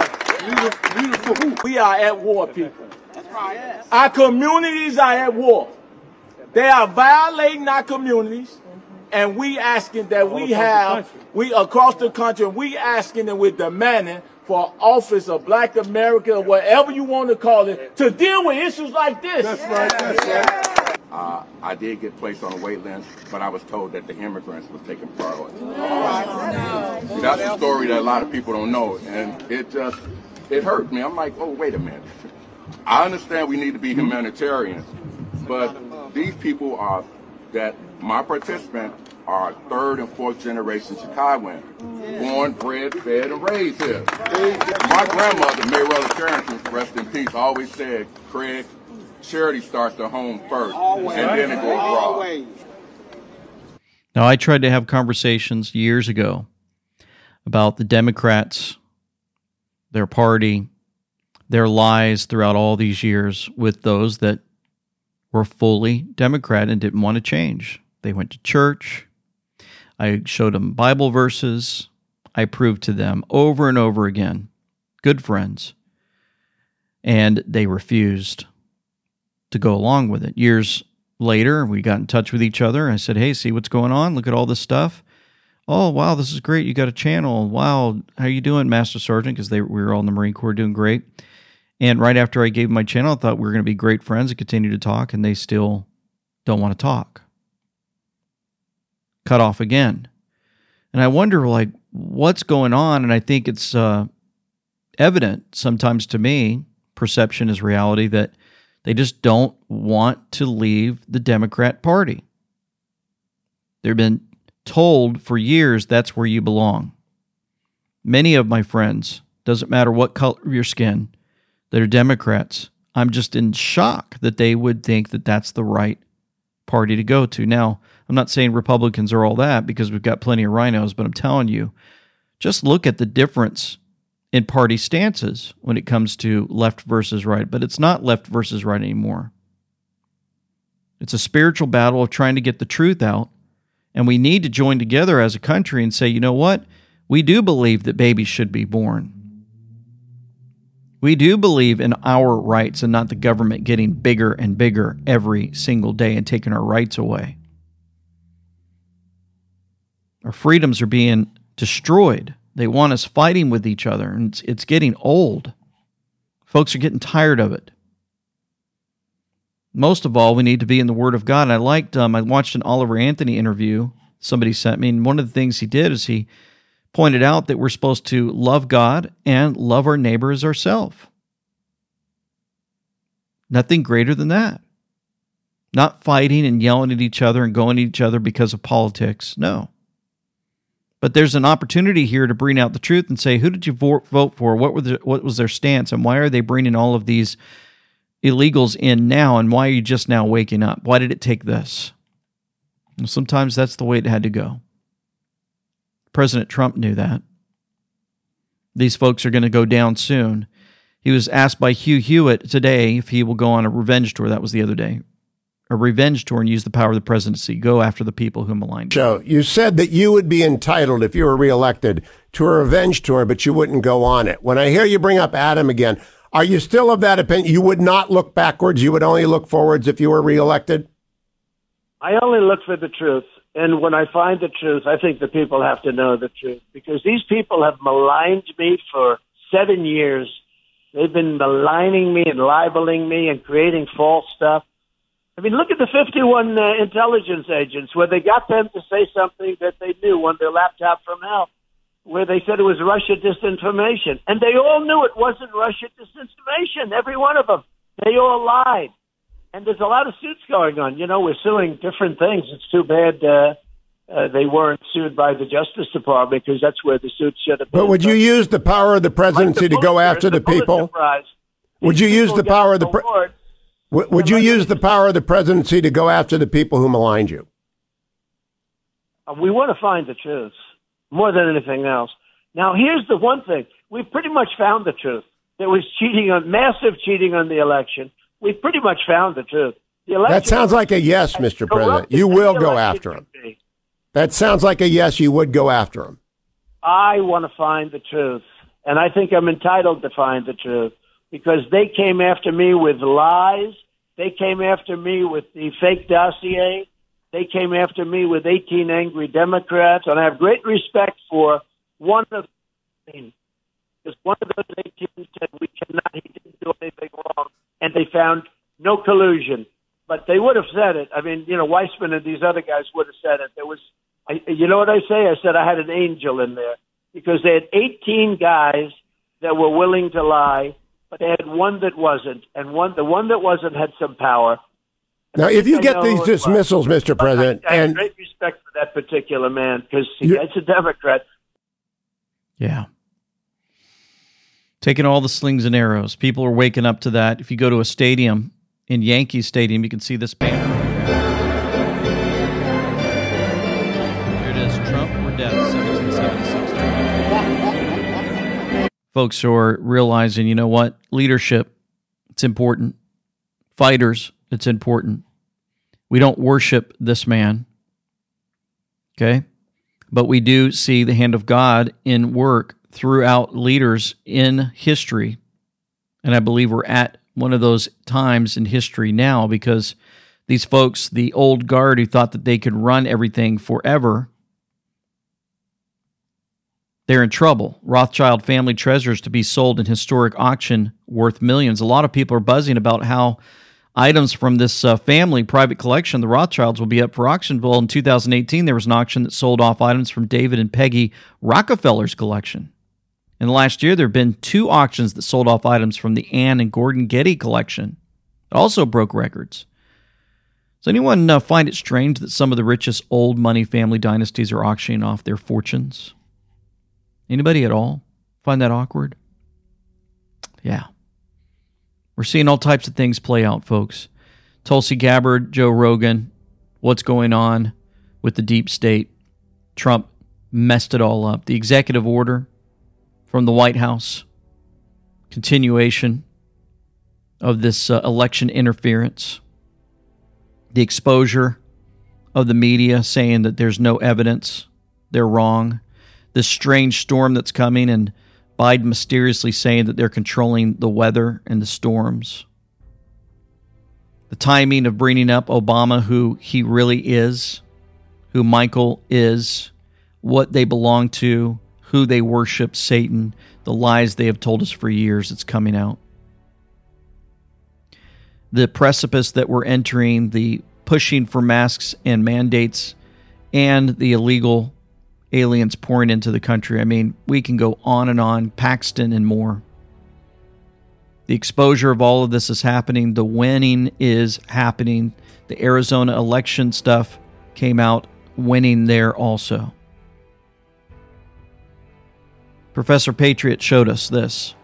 S13: secure?
S14: We are at war, people. Our communities are at war. They are violating our communities, and we asking that we have, we across the country, we asking and we're demanding for office of Black America, or whatever you want to call it, to deal with issues like this.
S13: That's right, that's right.
S26: Uh, I did get placed on a wait list, but I was told that the immigrants was taking priority. See, that's a story that a lot of people don't know, and it just, it hurt me. I'm like, oh, wait a minute. I understand we need to be humanitarians, but these people are, that my participants are third and fourth generation Chicagoans, born, bred, fed, and raised here. My grandmother, Mayrella Carrington, rest in peace, always said, Craig, charity starts at home first, and then it goes abroad.
S3: Now, I tried to have conversations years ago about the Democrats, their party, their lies throughout all these years with those that were fully Democrat and didn't want to change. They went to church. I showed them Bible verses. I proved to them over and over again, good friends, and they refused to go along with it. Years later, we got in touch with each other. I said, hey, see what's going on? Look at all this stuff. Oh, wow, this is great. You got a channel. Wow, how you doing, Master Sergeant? Because they we were all in the Marine Corps doing great. And right after I gave my channel, I thought we were going to be great friends and continue to talk, and they still don't want to talk. Cut off again. And I wonder, like, what's going on? And I think it's uh, evident sometimes to me, perception is reality, that they just don't want to leave the Democrat Party. They've been told for years that's where you belong. Many of my friends, doesn't matter what color of your skin, that are Democrats, I'm just in shock that they would think that that's the right party to go to. Now, I'm not saying Republicans are all that, because we've got plenty of rhinos, but I'm telling you, just look at the difference in party stances when it comes to left versus right. But it's not left versus right anymore. It's a spiritual battle of trying to get the truth out. And we need to join together as a country and say, you know what? We do believe that babies should be born. We do believe in our rights and not the government getting bigger and bigger every single day and taking our rights away. Our freedoms are being destroyed. They want us fighting with each other, and it's, it's getting old. Folks are getting tired of it. Most of all, we need to be in the Word of God. And I liked, um, I watched an Oliver Anthony interview somebody sent me, and one of the things he did is he pointed out that we're supposed to love God and love our neighbor as ourselves. Nothing greater than that. Not fighting and yelling at each other and going at each other because of politics. No. But there's an opportunity here to bring out the truth and say, who did you vote for? What were the, what was their stance? And why are they bringing all of these illegals in now? And why are you just now waking up? Why did it take this? And sometimes that's the way it had to go. President Trump knew that. These folks are going to go down soon. He was asked by Hugh Hewitt today if he will go on a revenge tour. That was the other day. A revenge tour and use the power of the presidency. Go after the people who maligned him.
S2: So you said that you would be entitled, if you were reelected, to a revenge tour, but you wouldn't go on it. When I hear you bring up Adam again, are you still of that opinion? You would not look backwards. You would only look forwards if you were reelected?
S12: I only look for the truth. And when I find the truth, I think the people have to know the truth, because these people have maligned me for seven years. They've been maligning me and libeling me and creating false stuff. I mean, look at the fifty-one uh, intelligence agents, where they got them to say something that they knew on their laptop from hell, where they said it was Russia disinformation. And they all knew it wasn't Russia disinformation, every one of them. They all lied. And there's a lot of suits going on. You know, we're suing different things. It's too bad uh, uh, they weren't sued by the Justice Department, because that's where the suits should have been.
S2: But would you use the power of the presidency
S12: like the
S2: to go after the, the people? Would you use the power of the pre- would, would you use the power of the presidency to go after the people who maligned you?
S12: Uh, we want to find the truth more than anything else. Now, here's the one thing. We've pretty much found the truth. There was cheating on massive cheating on the election. We pretty much found the truth. The election
S2: that sounds like a yes, Mister President. You will go after him. That sounds like a yes, you would go after him.
S12: I want to find the truth, and I think I'm entitled to find the truth, because they came after me with lies. They came after me with the fake dossier. They came after me with eighteen angry Democrats, and I have great respect for one of them. Because one of those eighteen said we cannot, he didn't do anything wrong, and they found no collusion. But they would have said it. I mean, you know, Weissman and these other guys would have said it. There was, I, you know what I say? I said I had an angel in there, because they had eighteen guys that were willing to lie, but they had one that wasn't, and one the one that wasn't had some power.
S2: Now, if you get these dismissals, Mister President,
S12: I, I have
S2: and
S12: great respect for that particular man, because he's a Democrat.
S3: Yeah. Taking all the slings and arrows. People are waking up to that. If you go to a stadium, in Yankee Stadium, you can see this banner. Here it is, Trump or death, seventeen seventy-six. Folks are realizing, you know what? Leadership, it's important. Fighters, it's important. We don't worship this man, okay? But we do see the hand of God in work throughout leaders in history. And I believe we're at one of those times in history now, because these folks, the old guard who thought that they could run everything forever, they're in trouble. Rothschild family treasures to be sold in historic auction worth millions. A lot of people are buzzing about how items from this uh, family private collection, the Rothschilds, will be up for auction. Well, in two thousand eighteen, there was an auction that sold off items from David and Peggy Rockefeller's collection. In the last year, there have been two auctions that sold off items from the Anne and Gordon Getty collection. It also broke records. Does anyone uh, find it strange that some of the richest old money family dynasties are auctioning off their fortunes? Anybody at all find that awkward? Yeah. We're seeing all types of things play out, folks. Tulsi Gabbard, Joe Rogan, what's going on with the deep state? Trump messed it all up. The executive order from the White House, continuation of this uh, election interference, the exposure of the media saying that there's no evidence, they're wrong, this strange storm that's coming, and Biden mysteriously saying that they're controlling the weather and the storms. The timing of bringing up Obama, who he really is, who Michael is, what they belong to, who they worship, Satan, the lies they have told us for years, it's coming out. The precipice that we're entering, the pushing for masks and mandates, and the illegal aliens pouring into the country. I mean, we can go on and on, Paxton and more. The exposure of all of this is happening. The winning is happening. The Arizona election stuff came out, winning there also. Professor Patriot showed us this.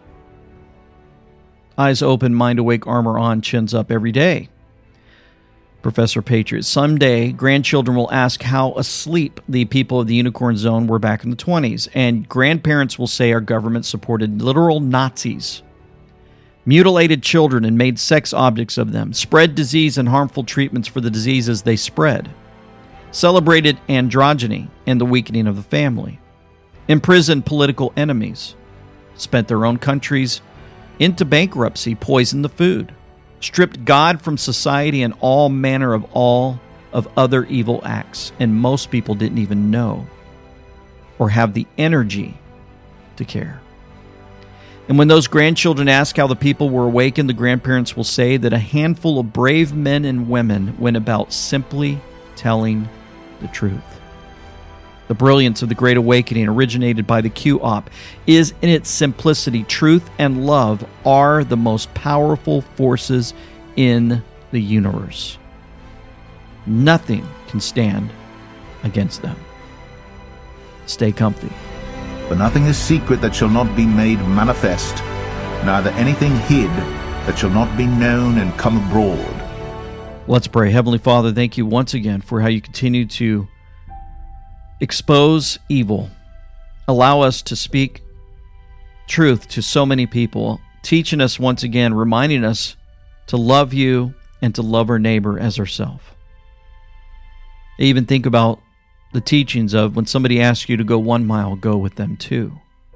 S3: Eyes open, mind awake, armor on, chins up every day. Professor Patriot. Someday, grandchildren will ask how asleep the people of the Unicorn Zone were back in the twenties, and grandparents will say our government supported literal Nazis, mutilated children and made sex objects of them, spread disease and harmful treatments for the diseases they spread, celebrated androgyny and the weakening of the family, imprisoned political enemies, spent their own countries into bankruptcy, poisoned the food, stripped God from society and all manner of all of other evil acts, and most people didn't even know or have the energy to care. And when those grandchildren ask how the people were awakened, the grandparents will say that a handful of brave men and women went about simply telling the truth. The brilliance of the Great Awakening, originated by the Q O P, is in its simplicity. Truth and love are the most powerful forces in the universe. Nothing can stand against them. Stay comfy.
S16: For nothing is secret that shall not be made manifest, neither anything hid that shall not be known and come abroad.
S3: Let's pray. Heavenly Father, thank you once again for how you continue to expose evil. Allow us to speak truth to so many people, teaching us once again, reminding us to love you and to love our neighbor as ourselves. Even think about the teachings of when somebody asks you to go one mile, go with them too.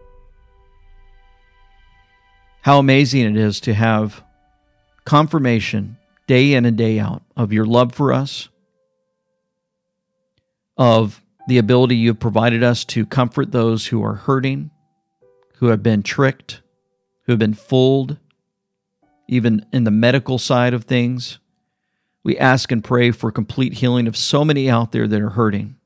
S3: How amazing it is to have confirmation day in and day out of your love for us, of the ability you have provided us to comfort those who are hurting, who have been tricked, who have been fooled, even in the medical side of things. We ask and pray for complete healing of so many out there that are hurting.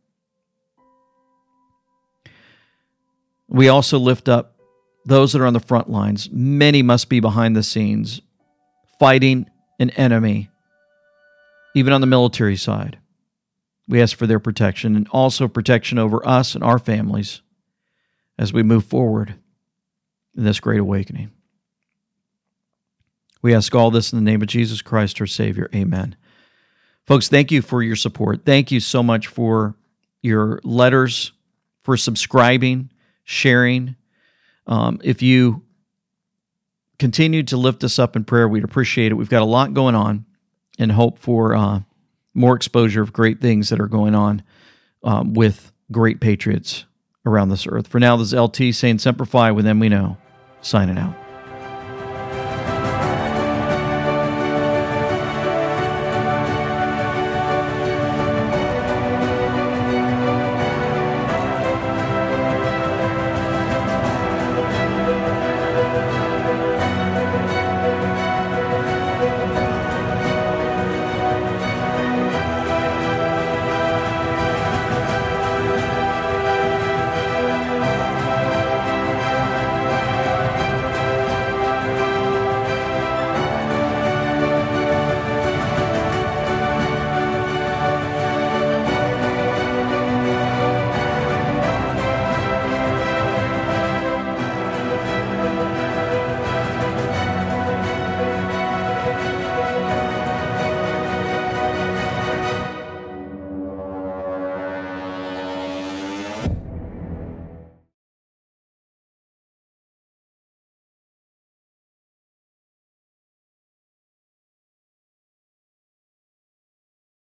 S3: We also lift up those that are on the front lines. Many must be behind the scenes, fighting an enemy, even on the military side. We ask for their protection and also protection over us and our families as we move forward in this great awakening. We ask all this in the name of Jesus Christ, our Savior. Amen. Folks, thank you for your support. Thank you so much for your letters, for subscribing, sharing. Um, if you continue to lift us up in prayer, we'd appreciate it. We've got a lot going on and hope for uh, more exposure of great things that are going on um, with great patriots around this earth. For now, this is L T saying Semper Fi, with them we know, signing out.